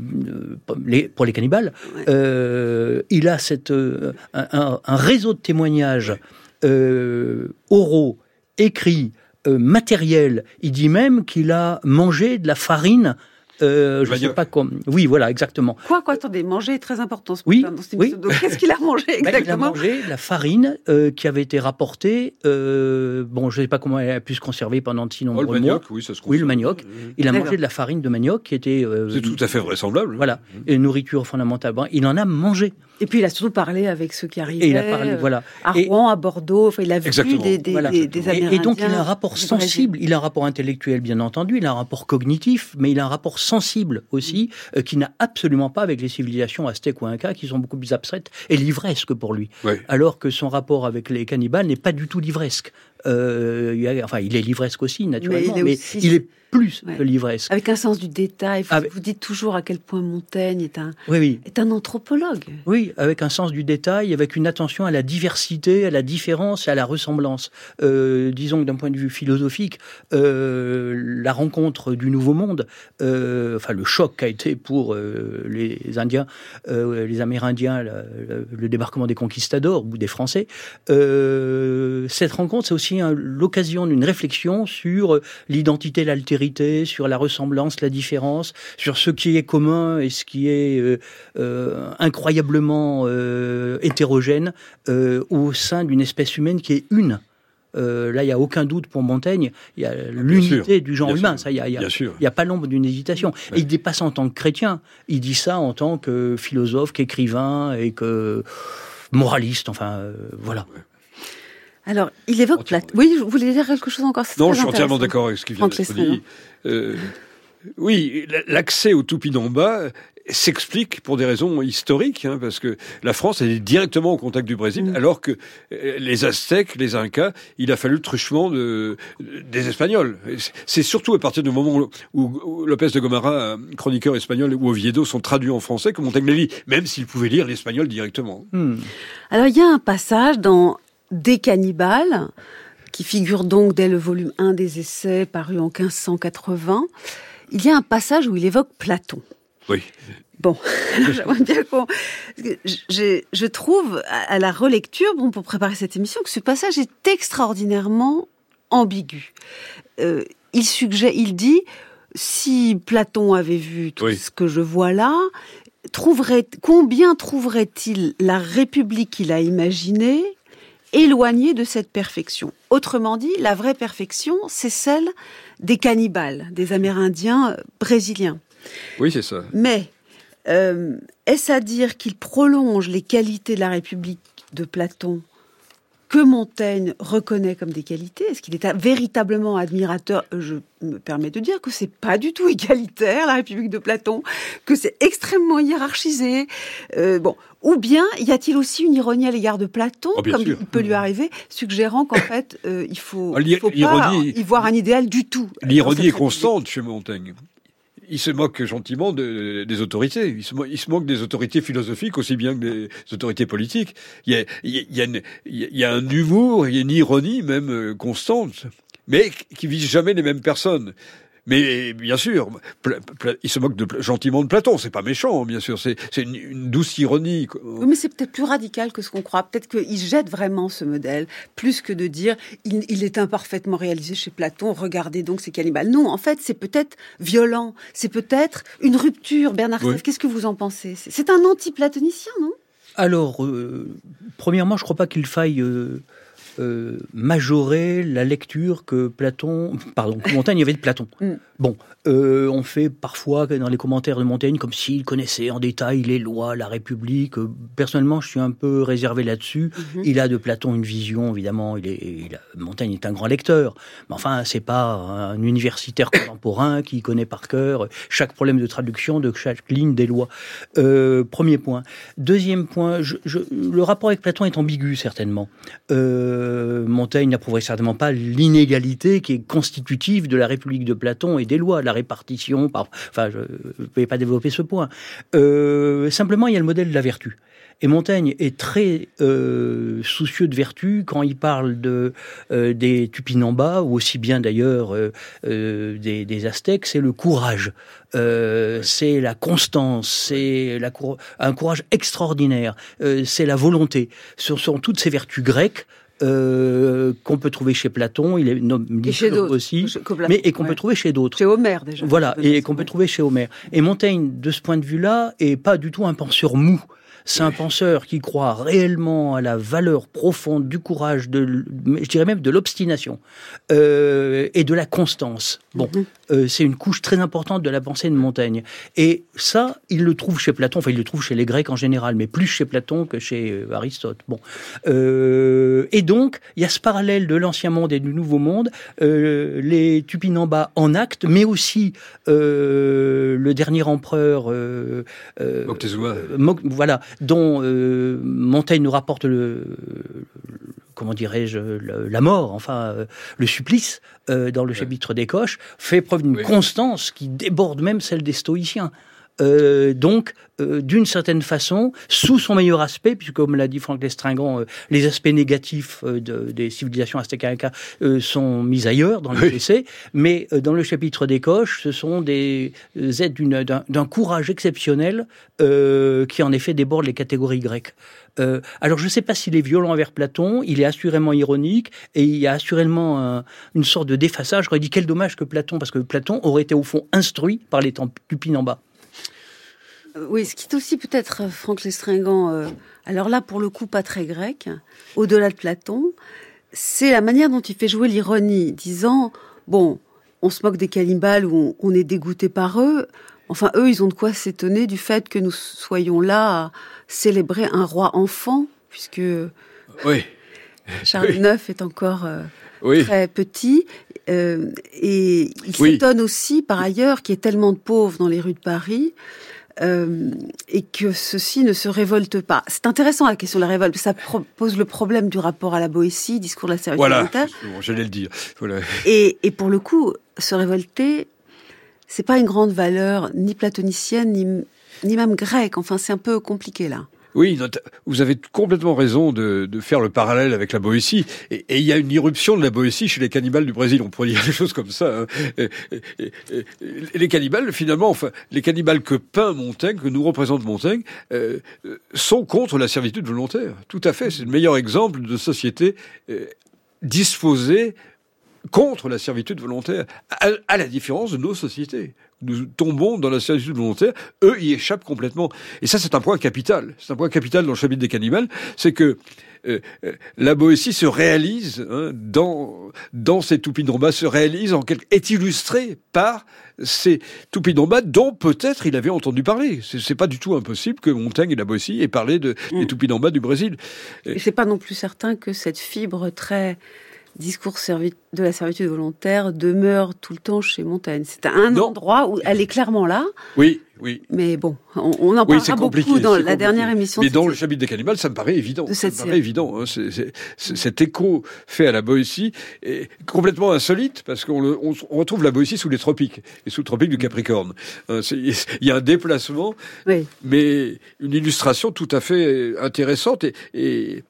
les... pour les cannibales, oui. euh, il a cette, euh, un, un réseau de témoignages euh, oraux, écrits, euh, matériels. Il dit même qu'il a mangé de la farine. Euh, je ne sais pas comme. Oui, voilà, exactement. Quoi, quoi, attendez, manger est très important. Ce oui, dans ce oui. Qu'est-ce qu'il a mangé exactement ? Ben, il a mangé de la farine euh, qui avait été rapportée. Euh, bon, je ne sais pas comment elle a pu se conserver pendant de si nombreux oh, le manioc, mois. Oui, ça se conserve. Oui, le manioc. Il a D'accord. mangé de la farine de manioc qui était. Euh, C'est tout à fait vraisemblable. Voilà, mmh. et nourriture fondamentale. Bon, il en a mangé. Et puis il a surtout parlé avec ceux qui arrivaient. Et il a parlé, voilà. À Rouen, et, à Bordeaux. Enfin, il a vu exactement. des, des, voilà. des, des Amérindiens. Et, et donc il a un rapport sensible. Il a un rapport intellectuel, bien entendu. Il a un rapport cognitif, mais il a un rapport sensible aussi. Euh, qui n'a absolument pas avec les civilisations aztèques ou incas qui sont beaucoup plus abstraites et livresques pour lui. Oui. Alors que son rapport avec les cannibales n'est pas du tout livresque. Euh, il a, enfin, il est livresque aussi, naturellement, mais il est, aussi... mais il est plus ouais. que livresque. Avec un sens du détail. Vous, avec... vous dites toujours à quel point Montaigne est un, oui, oui. est un anthropologue. Oui, avec un sens du détail, avec une attention à la diversité, à la différence et à la ressemblance. Euh, disons que d'un point de vue philosophique, euh, la rencontre du Nouveau Monde, euh, enfin le choc qu'a été pour euh, les Indiens, euh, les Amérindiens, le, le débarquement des conquistadors ou des Français, euh, cette rencontre, c'est aussi un, l'occasion d'une réflexion sur l'identité, l'altérité, sur la ressemblance, la différence, sur ce qui est commun et ce qui est euh, euh, incroyablement euh, hétérogène euh, au sein d'une espèce humaine qui est une. Euh, là, il n'y a aucun doute pour Montaigne, il y a l'unité sûr, du genre humain, sûr, ça, il n'y a, a, a pas l'ombre d'une hésitation. Ouais. Et il dépasse en tant que chrétien, il dit ça en tant que philosophe, qu'écrivain et que moraliste, enfin, euh, voilà. Ouais. Alors, il évoque Platon. Oui, vous voulez dire quelque chose encore ? Non, je suis entièrement d'accord avec ce qui vient d'être dit. Euh, Oui, l'accès au Tupinamba s'explique pour des raisons historiques, hein, parce que la France est directement au contact du Brésil, mmh. alors que les Aztèques, les Incas, il a fallu le truchement de, des Espagnols. C'est surtout à partir du moment où, où Lopez de Gomara, chroniqueur espagnol, ou Oviedo sont traduits en français que Montaigne les lit, même s'il pouvait lire l'espagnol directement. Mmh. Alors il y a un passage dans Des cannibales, qui figure donc dès le volume un des essais, paru en quinze cent quatre-vingts. Il y a un passage où il évoque Platon. Oui. Bon, j'aimerais bien qu'on... Je, je trouve, à la relecture, bon, pour préparer cette émission, que ce passage est extraordinairement ambigu. Euh, il suggère, il dit, si Platon avait vu tout oui. ce que je vois là, trouverait, combien trouverait-il la République qu'il a imaginée éloignée de cette perfection? Autrement dit, la vraie perfection, c'est celle des cannibales, des Amérindiens brésiliens. Oui, c'est ça. Mais euh, est-ce à dire qu'il prolonge les qualités de la République de Platon que Montaigne reconnaît comme des qualités? Est-ce qu'il est véritablement admirateur? Je me permets de dire que c'est pas du tout égalitaire, la République de Platon, que c'est extrêmement hiérarchisé. Euh, bon, ou bien y a-t-il aussi une ironie à l'égard de Platon, oh, comme sûr. il peut lui arriver, suggérant qu'en fait euh, il faut, il faut pas y voir un idéal du tout. L'ironie est constante chez Montaigne. Il se moque gentiment de, des autorités. Il se, moque, il se moque des autorités philosophiques aussi bien que des autorités politiques. Il y a, il y a, une, il y a un humour, il y a une ironie même constante, mais qui vise jamais les mêmes personnes. Mais bien sûr, Pla, Pla, il se moque de, gentiment de Platon. C'est pas méchant, bien sûr. C'est, c'est une, une douce ironie. Oui, mais c'est peut-être plus radical que ce qu'on croit. Peut-être qu'il jette vraiment ce modèle, plus que de dire il, il est imparfaitement réalisé chez Platon. Regardez donc ces cannibales. Non, en fait, c'est peut-être violent. C'est peut-être une rupture. Bernard oui. Steffes, qu'est-ce que vous en pensez? C'est, c'est un anti-platonicien, non? Alors, euh, premièrement, je ne crois pas qu'il faille... Euh... Euh, majorer la lecture que Platon, pardon, que Montaigne avait de Platon. Mm. Bon, euh, on fait parfois dans les commentaires de Montaigne comme s'il connaissait en détail les lois, la République. Personnellement, je suis un peu réservé là-dessus. Mm-hmm. Il a de Platon une vision, évidemment. Il est, il a, Montaigne est un grand lecteur, mais enfin, c'est pas un universitaire contemporain qui connaît par cœur chaque problème de traduction de chaque ligne des lois. Euh, premier point. Deuxième point, je, je, le rapport avec Platon est ambigu certainement. Euh, Montaigne n'approuverait certainement pas l'inégalité qui est constitutive de la République de Platon et des lois, la répartition, par... enfin, je ne vais pas développer ce point. Euh, simplement, il y a le modèle de la vertu. Et Montaigne est très euh, soucieux de vertu quand il parle de, euh, des Tupinamba, ou aussi bien d'ailleurs euh, euh, des, des Aztèques, c'est le courage. Euh, c'est la constance, c'est la cour... un courage extraordinaire, euh, c'est la volonté. Ce sont toutes ces vertus grecques Euh, qu'on peut trouver chez Platon, il est nommé aussi, mais et qu'on ouais. peut trouver chez d'autres. Chez Homère déjà. Voilà, et qu'on peut trouver chez Homère. Et Montaigne, de ce point de vue-là, est pas du tout un penseur mou. C'est un penseur qui croit réellement à la valeur profonde du courage, de, je dirais même de l'obstination euh, et de la constance. Bon, mm-hmm. euh, c'est une couche très importante de la pensée de Montaigne. Et ça, il le trouve chez Platon, enfin il le trouve chez les Grecs en général, mais plus chez Platon que chez euh, Aristote. Bon, euh, et donc il y a ce parallèle de l'ancien monde et du nouveau monde, euh, les Tupinamba en acte, mais aussi euh, le dernier empereur euh, euh, Moctezuma. Mo- voilà. dont euh, Montaigne nous rapporte le, comment dirais-je, le, la mort, enfin euh, le supplice euh, dans le ouais. chapitre des Coches, fait preuve d'une oui. constance qui déborde même celle des stoïciens. Euh, donc, euh, d'une certaine façon, sous son meilleur aspect, puisque comme l'a dit Franck Lestringant, euh, les aspects négatifs euh, de, des civilisations aztèques incas euh, sont mis ailleurs dans le oui. essai, mais euh, dans le chapitre des Coches, ce sont des euh, aides d'une, d'un, d'un courage exceptionnel euh, qui en effet déborde les catégories grecques. Euh, alors je ne sais pas s'il est violent envers Platon, il est assurément ironique, et il y a assurément un, une sorte de déphasage. J'aurais dit quel dommage que Platon, parce que Platon aurait été au fond instruit par les Tupinamba. Oui, ce qui est aussi peut-être, Franck Lestringant, euh, alors là, pour le coup, pas très grec, au-delà de Platon, c'est la manière dont il fait jouer l'ironie, disant, bon, on se moque des cannibales ou on, on est dégoûté par eux, enfin, eux, ils ont de quoi s'étonner du fait que nous soyons là à célébrer un roi enfant, puisque oui. Charles oui. neuf est encore... Euh, oui. très petit. Euh, et il oui. s'étonne aussi, par ailleurs, qu'il y ait tellement de pauvres dans les rues de Paris. Euh, et que ceux-ci ne se révoltent pas. C'est intéressant la question de la révolte, ça pro- pose le problème du rapport à la Boétie, discours de la servitude voilà, volontaire. Voilà, j'allais le dire. Voilà. Et, et pour le coup, se révolter, c'est pas une grande valeur ni platonicienne, ni, ni même grecque. Enfin, c'est un peu compliqué là. Oui, vous avez complètement raison de, de faire le parallèle avec la Boétie. Et, et il y a une irruption de la Boétie chez les cannibales du Brésil. On pourrait dire des choses comme ça. Hein. Et, et, et, et les cannibales, finalement, enfin, les cannibales que peint Montaigne, que nous représente Montaigne, euh, sont contre la servitude volontaire. Tout à fait. C'est le meilleur exemple de société euh, disposée contre la servitude volontaire, à, à la différence de nos sociétés. Nous tombons dans la servitude volontaire, eux y échappent complètement. Et ça, c'est un point capital. C'est un point capital dans le chapitre des cannibales, c'est que euh, la Boétie se réalise hein, dans dans ces Tupinambas, se réalise en quelque est illustrée par ces Tupinambas dont peut-être il avait entendu parler. C'est, c'est pas du tout impossible que Montaigne et la Boétie aient parlé de, mmh. des Tupinambas du Brésil. Et c'est pas non plus certain que cette fibre très discours servi- de la servitude volontaire demeure tout le temps chez Montaigne. C'est un non. endroit où elle est clairement là. Oui, oui. Mais bon, on, on en parlera oui, beaucoup dans la compliqué. dernière émission. Mais dans le chapitre des cannibales, ça me paraît évident. De cette ça me paraît évident. Hein. C'est, c'est, c'est, cet écho fait à la Boétie est complètement insolite parce qu'on le, on, on retrouve la Boétie sous les tropiques et sous le tropique du Capricorne. Hein, c'est, il y a un déplacement, oui. mais une illustration tout à fait intéressante et, et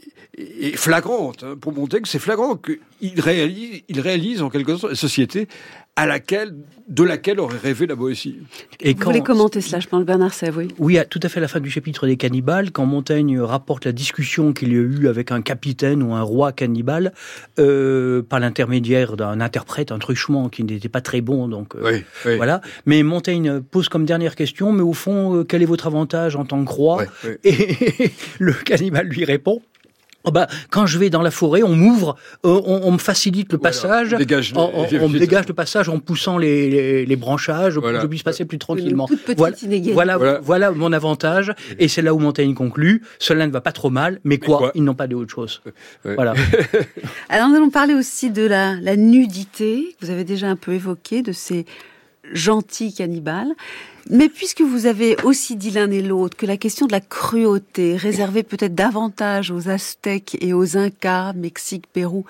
et flagrante. Hein. Pour Montaigne, c'est flagrant qu'il réalise, il réalise en quelque sorte la société à laquelle, de laquelle aurait rêvé la Boétie. Et Vous quand, voulez commenter cela, je pense, Bernard Sèvres, oui. Oui, à tout à fait à la fin du chapitre des cannibales, quand Montaigne rapporte la discussion qu'il y a eu avec un capitaine ou un roi cannibale, euh, par l'intermédiaire d'un interprète, un truchement qui n'était pas très bon, donc euh, oui, oui. voilà. Mais Montaigne pose comme dernière question, mais au fond, euh, quel est votre avantage en tant que roi ? oui, oui. Et le cannibale lui répond, Oh bah, quand je vais dans la forêt, on m'ouvre, euh, on, on me facilite le passage, voilà, dégage le, on, on, on me dégage le passage en poussant les, les, les branchages voilà. pour que je puisse passer plus tranquillement. Une toute petite voilà, inégalité. Voilà, voilà, voilà mon avantage, et c'est là où Montaigne conclut, cela ne va pas trop mal, mais quoi, mais quoi Ils n'ont pas de autre chose. Ouais. Voilà. Alors nous allons parler aussi de la, la nudité, que vous avez déjà un peu évoqué, de ces gentils cannibales. Mais puisque vous avez aussi dit l'un et l'autre que la question de la cruauté, réservée peut-être davantage aux Aztèques et aux Incas, Mexique, Pérou,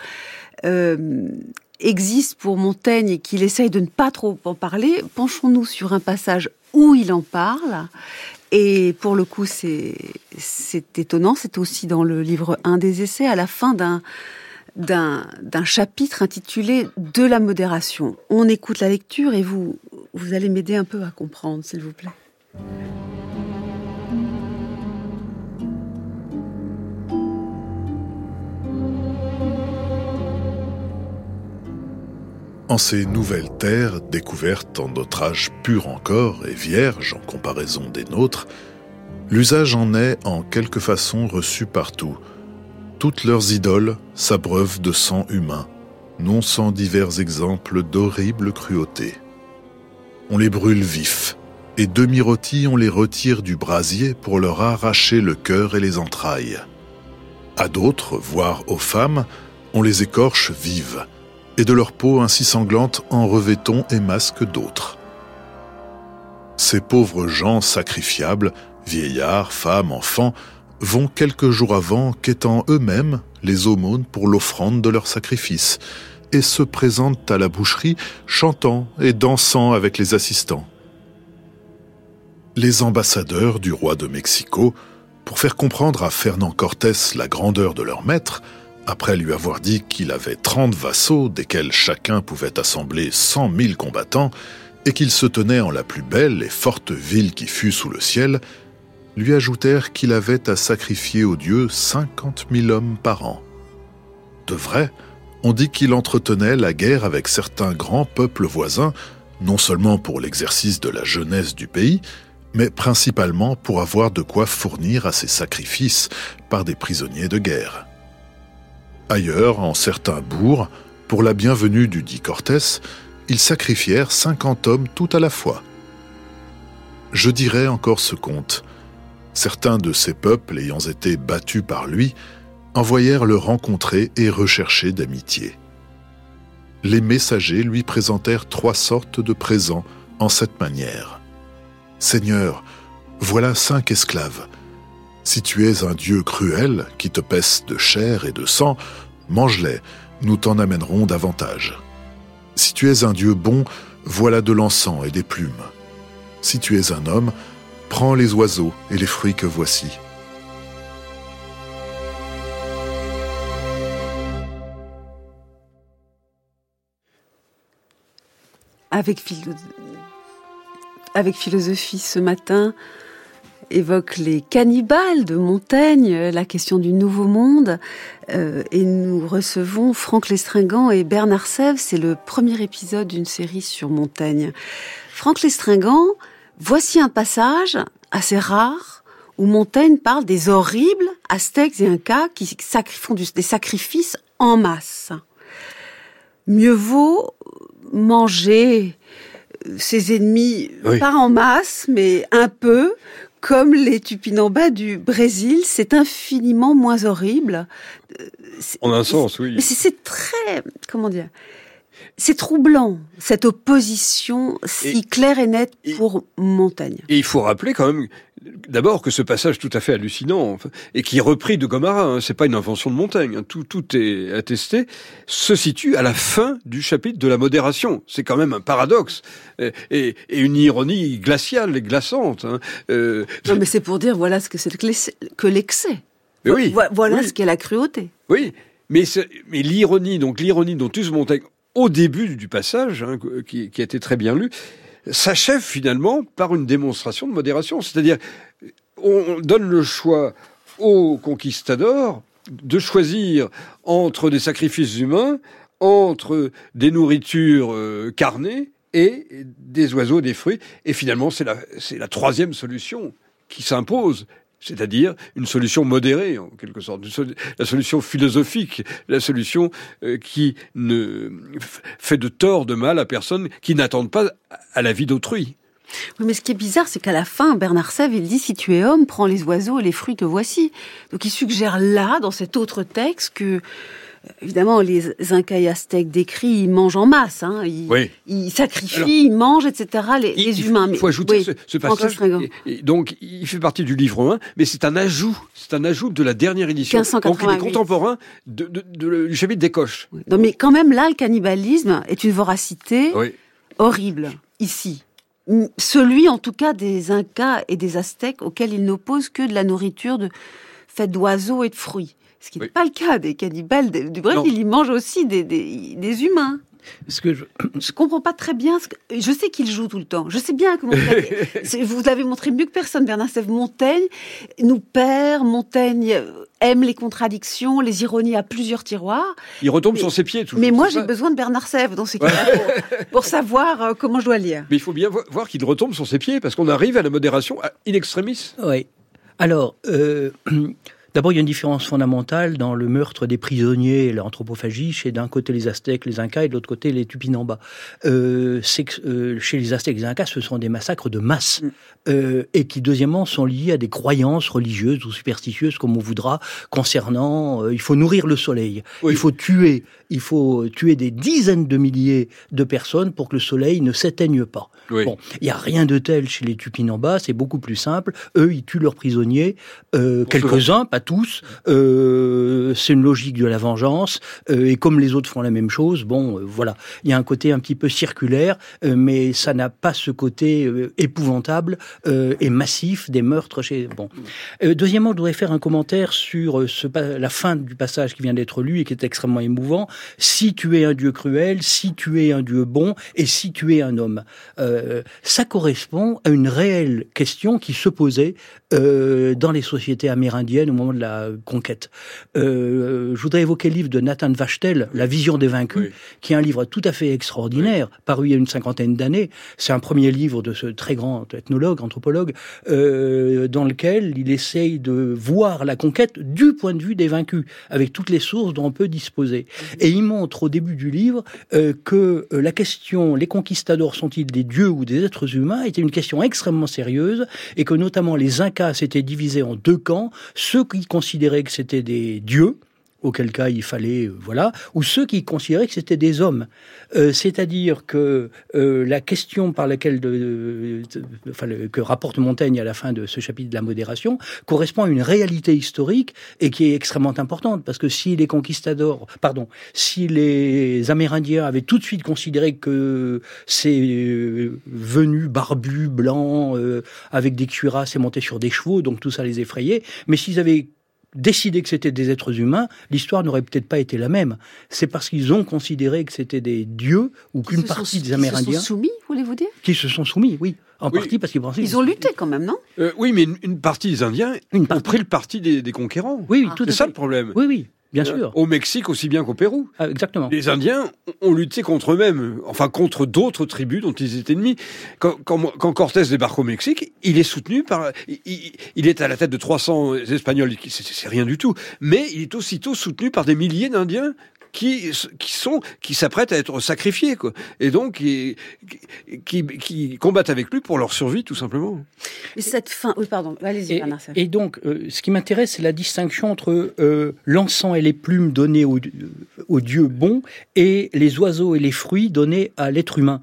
euh, existe pour Montaigne et qu'il essaye de ne pas trop en parler, penchons-nous sur un passage où il en parle. Et pour le coup, c'est, c'est étonnant, c'est aussi dans le livre un des essais, à la fin d'un, d'un, d'un chapitre intitulé « De la modération ». On écoute la lecture et vous... Vous allez m'aider un peu à comprendre, s'il vous plaît. En ces nouvelles terres, découvertes en notre âge pur encore et vierge en comparaison des nôtres, l'usage en est en quelque façon reçu partout. Toutes leurs idoles s'abreuvent de sang humain, non sans divers exemples d'horribles cruautés. On les brûle vifs, et demi-rôtis on les retire du brasier pour leur arracher le cœur et les entrailles. À d'autres, voire aux femmes, on les écorche vives, et de leur peau ainsi sanglante en revêtons et masque d'autres. Ces pauvres gens sacrifiables, vieillards, femmes, enfants, vont quelques jours avant quêtant eux-mêmes les aumônes pour l'offrande de leur sacrifice, et se présentent à la boucherie chantant et dansant avec les assistants. Les ambassadeurs du roi de Mexico, pour faire comprendre à Fernand Cortés la grandeur de leur maître, après lui avoir dit qu'il avait trente vassaux, desquels chacun pouvait assembler cent mille combattants, et qu'il se tenait en la plus belle et forte ville qui fût sous le ciel, lui ajoutèrent qu'il avait à sacrifier aux dieux cinquante mille hommes par an. De vrai, on dit qu'il entretenait la guerre avec certains grands peuples voisins, non seulement pour l'exercice de la jeunesse du pays, mais principalement pour avoir de quoi fournir à ses sacrifices par des prisonniers de guerre. Ailleurs, en certains bourgs, pour la bienvenue du dit Cortés, ils sacrifièrent cinquante hommes tout à la fois. Je dirais encore ce conte. Certains de ces peuples ayant été battus par lui, envoyèrent le rencontrer et rechercher d'amitié. les messagers lui présentèrent trois sortes de présents en cette manière. « Seigneur, voilà cinq esclaves. Si tu es un Dieu cruel qui te paisse de chair et de sang, mange-les, nous t'en amènerons davantage. Si tu es un Dieu bon, voilà de l'encens et des plumes. Si tu es un homme, prends les oiseaux et les fruits que voici. » Avec, philo... Avec philosophie ce matin, évoque les cannibales de Montaigne, la question du nouveau monde, euh, et nous recevons Franck Lestringant et Bernard Sèvres. C'est le premier épisode d'une série sur Montaigne. Franck Lestringant, voici un passage assez rare où Montaigne parle des horribles Aztèques et Incas qui font des sacrifices en masse. Mieux vaut manger ses ennemis, oui. Pas en masse, mais un peu, comme les Tupinambas du Brésil. C'est infiniment moins horrible. C'est, en un sens, oui. Mais c'est, c'est très, comment dire, c'est troublant, cette opposition si et, claire et nette pour et, Montaigne. Et il faut rappeler quand même, d'abord, que ce passage tout à fait hallucinant, et qui est repris de Gomara, hein, c'est pas une invention de Montaigne, hein, tout, tout est attesté, se situe à la fin du chapitre de la modération. C'est quand même un paradoxe, et, et, et une ironie glaciale et glaçante. Hein. Euh... Non, mais c'est pour dire, voilà ce que c'est que l'excès. Mais oui, voilà oui. ce qu'est la cruauté. Oui, mais, mais l'ironie, donc l'ironie dont use Montaigne, au début du passage, hein, qui, qui a été très bien lu, s'achève finalement par une démonstration de modération. C'est-à-dire, on donne le choix aux conquistadors de choisir entre des sacrifices humains, entre des nourritures euh, carnées et des oiseaux, des fruits. Et finalement, c'est la, c'est la troisième solution qui s'impose. C'est-à-dire une solution modérée, en quelque sorte, la solution philosophique, la solution euh, qui ne fait de tort, de mal à personne, qui n'attendent pas à la vie d'autrui. Oui, mais ce qui est bizarre, c'est qu'à la fin, Bernard Sèvres, il dit « Si tu es homme, prends les oiseaux et les fruits que voici ». Donc il suggère là, dans cet autre texte, que... Évidemment, les Incas et Aztèques décrits, ils mangent en masse, hein. Ils, oui. ils sacrifient, Alors, ils mangent, et cetera, les, il, les humains. Il faut ajouter oui, ce, ce passage. Et, et donc, il fait partie du livre un, mais c'est un ajout, c'est un ajout de la dernière édition. quinze cent quatre-vingt-huit. Donc, il est contemporain de, de, de, de, du chapitre des Coches. Oui. Non, mais quand même, là, le cannibalisme est une voracité oui. horrible, ici. Celui, en tout cas, des Incas et des Aztèques, auxquels il n'oppose que de la nourriture de, faite d'oiseaux et de fruits. Ce qui n'est oui. pas le cas des cannibales du Brésil. Ils mangent aussi des, des, des humains. Ce que je je comprends pas très bien. Ce que... Je sais qu'il joue tout le temps. Je sais bien comment. Vous l'avez montré mieux que personne, Bernard Sèvres. Montaigne nous perd. Montaigne aime les contradictions, les ironies à plusieurs tiroirs. Il retombe mais, sur ses pieds. Toujours, mais moi, j'ai besoin de Bernard Sèvres dans ces cas-là pour, pour savoir euh, comment je dois lire. Mais il faut bien voir qu'il retombe sur ses pieds parce qu'on arrive à la modération in extremis. Oui. Alors. Euh... D'abord, il y a une différence fondamentale dans le meurtre des prisonniers et l'anthropophagie, chez d'un côté les Aztèques, les Incas, et de l'autre côté les Tupinambas. Euh, c'est que euh, chez les Aztèques et les Incas, ce sont des massacres de masse, mm. euh, et qui, deuxièmement, sont liés à des croyances religieuses ou superstitieuses, comme on voudra, concernant, euh, il faut nourrir le soleil, oui. il faut tuer, il faut tuer des dizaines de milliers de personnes pour que le soleil ne s'éteigne pas. Oui. Bon, il n'y a rien de tel chez les Tupinambas, c'est beaucoup plus simple. Eux, ils tuent leurs prisonniers, euh, quelques-uns, pas tous. Euh, c'est une logique de la vengeance. Euh, et comme les autres font la même chose, bon, euh, voilà. Il y a un côté un petit peu circulaire, euh, mais ça n'a pas ce côté euh, épouvantable euh, et massif des meurtres chez... Bon. Euh, deuxièmement, je voudrais faire un commentaire sur ce, la fin du passage qui vient d'être lu et qui est extrêmement émouvant. Si tu es un Dieu cruel, si tu es un Dieu bon, et si tu es un homme. Euh, ça correspond à une réelle question qui se posait euh, dans les sociétés amérindiennes au moment de la conquête. Euh, je voudrais évoquer le livre de Nathan Wachtel, La vision des vaincus, oui. qui est un livre tout à fait extraordinaire, oui. paru il y a une cinquantaine d'années. C'est un premier livre de ce très grand ethnologue, anthropologue, euh, dans lequel il essaye de voir la conquête du point de vue des vaincus, avec toutes les sources dont on peut disposer. Et il montre au début du livre euh, que euh, la question, les conquistadors sont-ils des dieux ou des êtres humains, était une question extrêmement sérieuse, et que notamment les Incas s'étaient divisés en deux camps, ceux qui considéraient que c'était des dieux, auquel cas il fallait, euh, voilà, ou ceux qui considéraient que c'était des hommes. Euh, c'est-à-dire que euh, la question par laquelle, de, de, de, enfin, le, que rapporte Montaigne à la fin de ce chapitre de la modération, correspond à une réalité historique et qui est extrêmement importante, parce que si les conquistadors, pardon, si les Amérindiens avaient tout de suite considéré que ces euh, venus barbus, blancs, euh, avec des cuirasses et montés sur des chevaux, donc tout ça les effrayait, mais s'ils avaient décider que c'était des êtres humains, l'histoire n'aurait peut-être pas été la même. C'est parce qu'ils ont considéré que c'était des dieux ou qu'une partie sont, des Amérindiens... Qui se sont soumis, voulez-vous dire ? Qui se sont soumis, oui. En oui. partie parce qu'ils pensaient... Ils ont lutté quand même, non ? euh, Oui, mais une, une partie des Indiens une ont partie. pris le parti des, des conquérants. Oui, oui, Ah. tout à C'est fait. ça le problème. Oui, oui, bien Euh, sûr. Au Mexique aussi bien qu'au Pérou. Ah, exactement. Les Indiens ont lutté contre eux-mêmes, enfin contre d'autres tribus dont ils étaient ennemis. Quand, quand, quand Cortés débarque au Mexique, il est soutenu par... Il, il est à la tête de trois cents Espagnols, c'est, c'est rien du tout, mais il est aussitôt soutenu par des milliers d'Indiens qui, qui sont, qui s'apprêtent à être sacrifiés, quoi. Et donc, qui, qui, qui combattent avec lui pour leur survie, tout simplement. Et cette fin, oui, pardon, allez-y, Et, Bernard. et donc, euh, ce qui m'intéresse, c'est la distinction entre euh, l'encens et les plumes donnés aux, aux dieux bons et les oiseaux et les fruits donnés à l'être humain.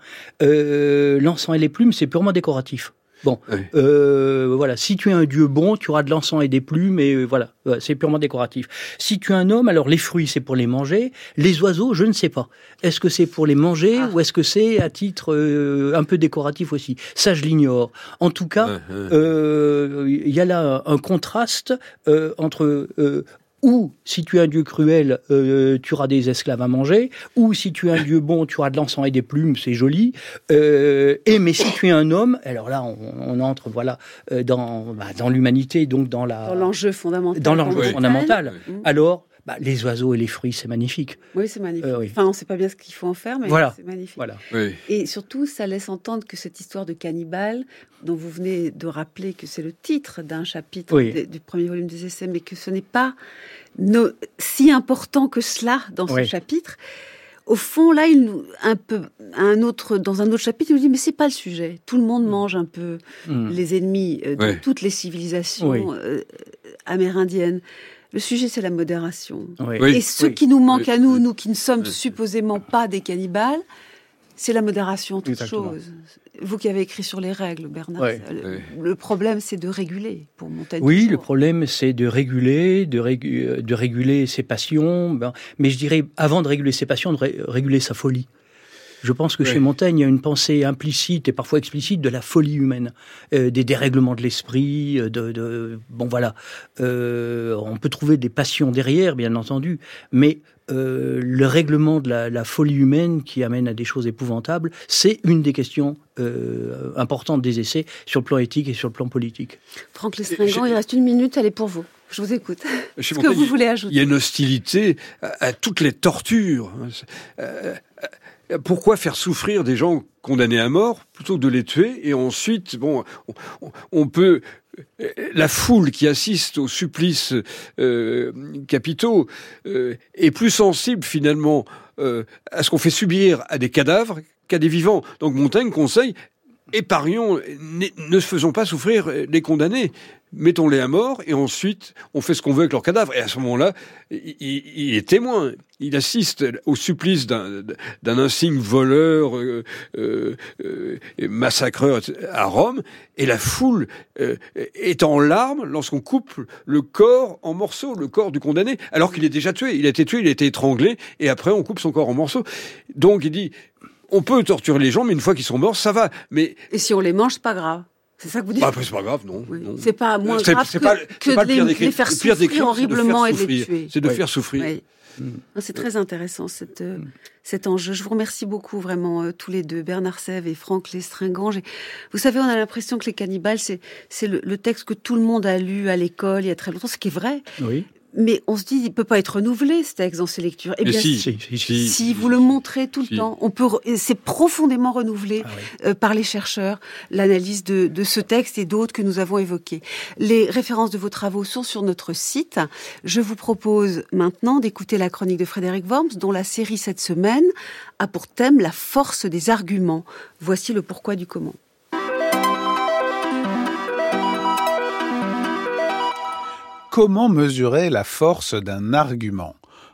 Euh, l'encens et les plumes, c'est purement décoratif. Bon, Oui. euh, voilà. Si tu es un dieu bon, tu auras de l'encens et des plumes, et euh, voilà, c'est purement décoratif. Si tu es un homme, alors les fruits, c'est pour les manger. Les oiseaux, je ne sais pas. Est-ce que c'est pour les manger Ah. ou est-ce que c'est à titre euh, un peu décoratif aussi ? Ça, je l'ignore. En tout cas, Ouais, ouais. euh, il y a là un contraste euh, entre euh, ou si tu es un dieu cruel, euh, tu auras des esclaves à manger, ou si tu es un dieu bon, tu auras de l'encens et des plumes, c'est joli. Euh, et mais si tu es un homme, alors là, on, on entre voilà euh, dans bah, dans l'humanité, donc dans la Dans l'enjeu fondamental. dans l'enjeu Oui. fondamental. Oui. Alors, bah, les oiseaux et les fruits, c'est magnifique. Oui, c'est magnifique. Euh, oui. Enfin, on ne sait pas bien ce qu'il faut en faire, mais Voilà. c'est magnifique. Voilà. Oui. Et surtout, ça laisse entendre que cette histoire de cannibale, dont vous venez de rappeler que c'est le titre d'un chapitre Oui. de- du premier volume des essais, mais que ce n'est pas no- si important que cela dans Oui. ce chapitre. Au fond, là, il nous, un peu, un autre, dans un autre chapitre, il nous dit, mais c'est pas le sujet. Tout le monde mange un peu Mm. les ennemis euh, de Ouais. toutes les civilisations Oui. euh, amérindiennes. Le sujet, c'est la modération. Oui. Oui. Et ce Oui. qui nous manque Oui. à nous, nous qui ne sommes Oui. supposément pas des cannibales, c'est la modération en toute Exactement. chose. Vous qui avez écrit sur les règles, Bernard, Ouais. le, Oui. le problème, c'est de réguler pour Montaigne. Oui, le toujours. problème, c'est de réguler, de, régu- de réguler ses passions, ben, mais je dirais, avant de réguler ses passions, de ré- réguler sa folie. Je pense que Oui. chez Montaigne, il y a une pensée implicite et parfois explicite de la folie humaine, euh, des dérèglements de l'esprit, euh, de, de bon voilà, euh, on peut trouver des passions derrière, bien entendu, mais euh, le règlement de la, la folie humaine qui amène à des choses épouvantables, c'est une des questions euh, importantes des essais sur le plan éthique et sur le plan politique. Franck Lestringant, J'ai- il reste une minute, elle est pour vous. Je vous écoute. Chez Ce que Montaigne, vous voulez Il y ajouter. a une hostilité à, à toutes les tortures. Euh, euh, pourquoi faire souffrir des gens condamnés à mort plutôt que de les tuer ? Et ensuite, bon, on, on- on peut... La foule qui assiste aux supplices euh, capitaux euh, est plus sensible finalement euh, à ce qu'on fait subir à des cadavres qu'à des vivants. Donc Montaigne conseille, épargnons, ne faisons pas souffrir les condamnés. Mettons-les à mort et ensuite on fait ce qu'on veut avec leurs cadavres. Et à ce moment-là, il, il, il est témoin. Il assiste au supplice d'un, d'un insigne voleur, euh, euh, euh, massacreur à Rome, et la foule euh, est en larmes lorsqu'on coupe le corps en morceaux, le corps du condamné, alors qu'il est déjà tué. Il a été tué, il a été étranglé, et après on coupe son corps en morceaux. Donc il dit, on peut torturer les gens, mais une fois qu'ils sont morts, ça va. Mais Et si on les mange, c'est pas grave. C'est ça que vous dites. bah, après, c'est pas grave, non. Oui. non. C'est pas moins C'est- grave c'est que, pas- que c'est pas de le pire les, des crimes. les faire Le pire des souffrir crimes, c'est de horriblement faire et de les souffrir. tuer. C'est de Oui. faire souffrir. Oui. Ah, c'est très intéressant cette, euh, cet enjeu. Je vous remercie beaucoup vraiment euh, tous les deux, Bernard Sèvres et Franck Lestringant. J'ai- Vous savez, on a l'impression que Les Cannibales, c'est, c'est le, le texte que tout le monde a lu à l'école il y a très longtemps, ce qui est vrai. Oui. Mais on se dit, il peut pas être renouvelé ce texte dans ses lectures. Eh Mais bien, si, si, si, si, si vous le montrez tout le Si. temps, on peut, re- et c'est profondément renouvelé Ah oui. euh, par les chercheurs, l'analyse de, de ce texte et d'autres que nous avons évoqués. Les références de vos travaux sont sur notre site. Je vous propose maintenant d'écouter la chronique de Frédéric Worms, dont la série cette semaine a pour thème la force des arguments. Voici le pourquoi du comment. Comment mesurer la force d'un argument ?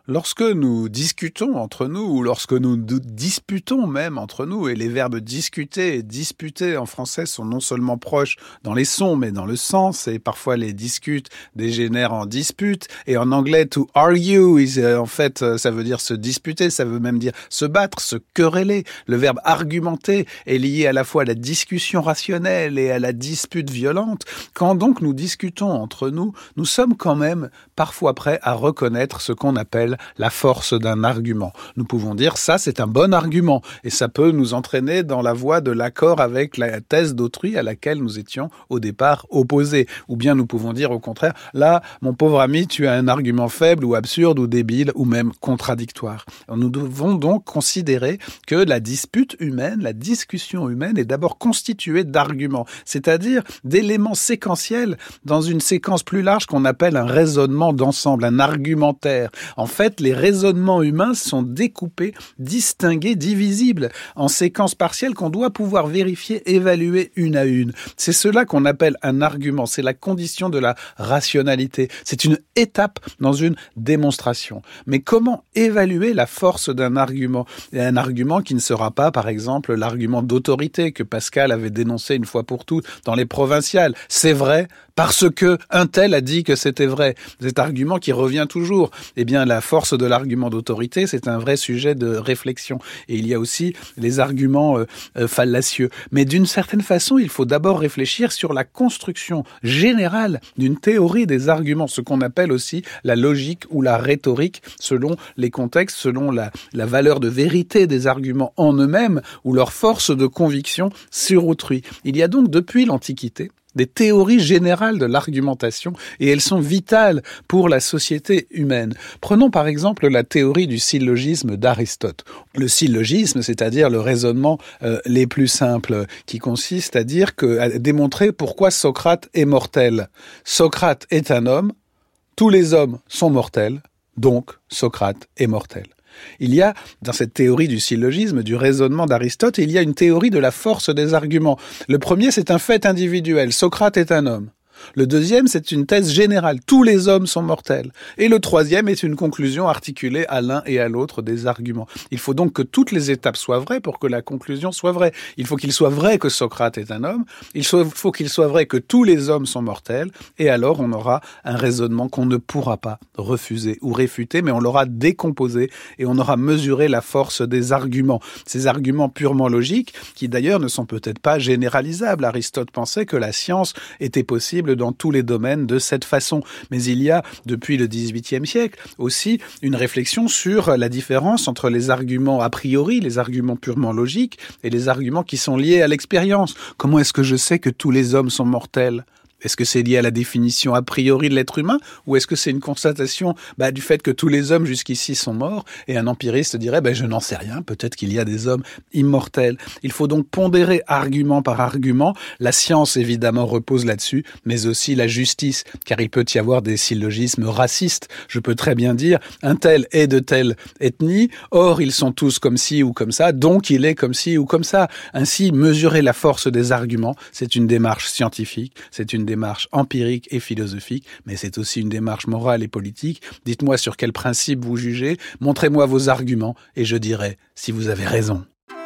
Lorsque nous discutons entre nous, ou lorsque nous disputons même entre nous, et les verbes discuter et disputer en français sont non seulement proches dans les sons, mais dans le sens, et parfois les discutes dégénèrent en dispute, et en anglais, to argue, en fait, ça veut dire se disputer, ça veut même dire se battre, se quereller. Le verbe argumenter est lié à la fois à la discussion rationnelle et à la dispute violente. Quand donc nous discutons entre nous, nous sommes quand même parfois prêts à reconnaître ce qu'on appelle la force d'un argument. Nous pouvons dire ça c'est un bon argument et ça peut nous entraîner dans la voie de l'accord avec la thèse d'autrui à laquelle nous étions au départ opposés. Ou bien nous pouvons dire au contraire, là mon pauvre ami tu as un argument faible ou absurde ou débile ou même contradictoire. Nous devons donc considérer que la dispute humaine, la discussion humaine est d'abord constituée d'arguments, c'est-à-dire d'éléments séquentiels dans une séquence plus large qu'on appelle un raisonnement d'ensemble, un argumentaire. En fait, les raisonnements humains sont découpés, distingués, divisibles en séquences partielles qu'on doit pouvoir vérifier, évaluer une à une. C'est cela qu'on appelle un argument, c'est la condition de la rationalité. C'est une étape dans une démonstration. Mais comment évaluer la force d'un argument ? Et un argument qui ne sera pas, par exemple, l'argument d'autorité que Pascal avait dénoncé une fois pour toutes dans les provinciales. C'est vrai parce que un tel a dit que c'était vrai. Cet argument qui revient toujours. Eh bien, la force de l'argument d'autorité, c'est un vrai sujet de réflexion. Et il y a aussi les arguments euh, euh, fallacieux. Mais d'une certaine façon, il faut d'abord réfléchir sur la construction générale d'une théorie des arguments, ce qu'on appelle aussi la logique ou la rhétorique, selon les contextes, selon la, la valeur de vérité des arguments en eux-mêmes ou leur force de conviction sur autrui. Il y a donc depuis l'Antiquité des théories générales de l'argumentation et elles sont vitales pour la société humaine. Prenons par exemple la théorie du syllogisme d'Aristote. Le syllogisme, c'est-à-dire le raisonnement euh, les plus simples qui consiste à dire que, à démontrer pourquoi Socrate est mortel. Socrate est un homme, tous les hommes sont mortels, donc Socrate est mortel. Il y a, dans cette théorie du syllogisme, du raisonnement d'Aristote, il y a une théorie de la force des arguments. Le premier, c'est un fait individuel. Socrate est un homme. Le deuxième, c'est une thèse générale. Tous les hommes sont mortels. Et le troisième est une conclusion articulée à l'un et à l'autre des arguments. Il faut donc que toutes les étapes soient vraies pour que la conclusion soit vraie. Il faut qu'il soit vrai que Socrate est un homme. Il faut qu'il soit vrai que tous les hommes sont mortels. Et alors, on aura un raisonnement qu'on ne pourra pas refuser ou réfuter, mais on l'aura décomposé et on aura mesuré la force des arguments. Ces arguments purement logiques, qui d'ailleurs ne sont peut-être pas généralisables. Aristote pensait que la science était possible dans tous les domaines de cette façon. Mais il y a, depuis le dix-huitième siècle, aussi une réflexion sur la différence entre les arguments a priori, les arguments purement logiques, et les arguments qui sont liés à l'expérience. Comment est-ce que je sais que tous les hommes sont mortels ? Est-ce que c'est lié à la définition a priori de l'être humain ou est-ce que c'est une constatation bah, du fait que tous les hommes jusqu'ici sont morts et un empiriste dirait bah, je n'en sais rien, peut-être qu'il y a des hommes immortels. Il faut donc pondérer argument par argument. La science évidemment repose là-dessus, mais aussi la justice, car il peut y avoir des syllogismes racistes. Je peux très bien dire un tel est de telle ethnie, or ils sont tous comme ci ou comme ça, donc il est comme ci ou comme ça. Ainsi, mesurer la force des arguments, c'est une démarche scientifique, c'est une démarche empirique et philosophique, mais c'est aussi une démarche morale et politique. Dites-moi sur quel principe vous jugez, montrez-moi vos arguments et je dirai si vous avez raison.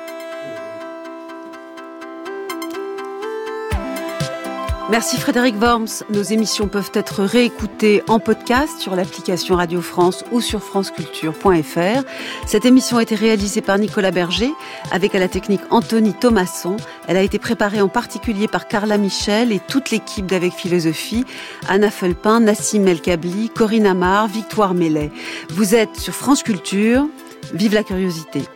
Merci Frédéric Worms. Nos émissions peuvent être réécoutées en podcast sur l'application Radio France ou sur franceculture point f r. Cette émission a été réalisée par Nicolas Berger avec à la technique Anthony Thomasson. Elle a été préparée en particulier par Carla Michel et toute l'équipe d'Avec Philosophie, Anna Felpin, Nassim El Kabli, Corinne Amar, Victoire Mellet. Vous êtes sur France Culture. Vive la curiosité.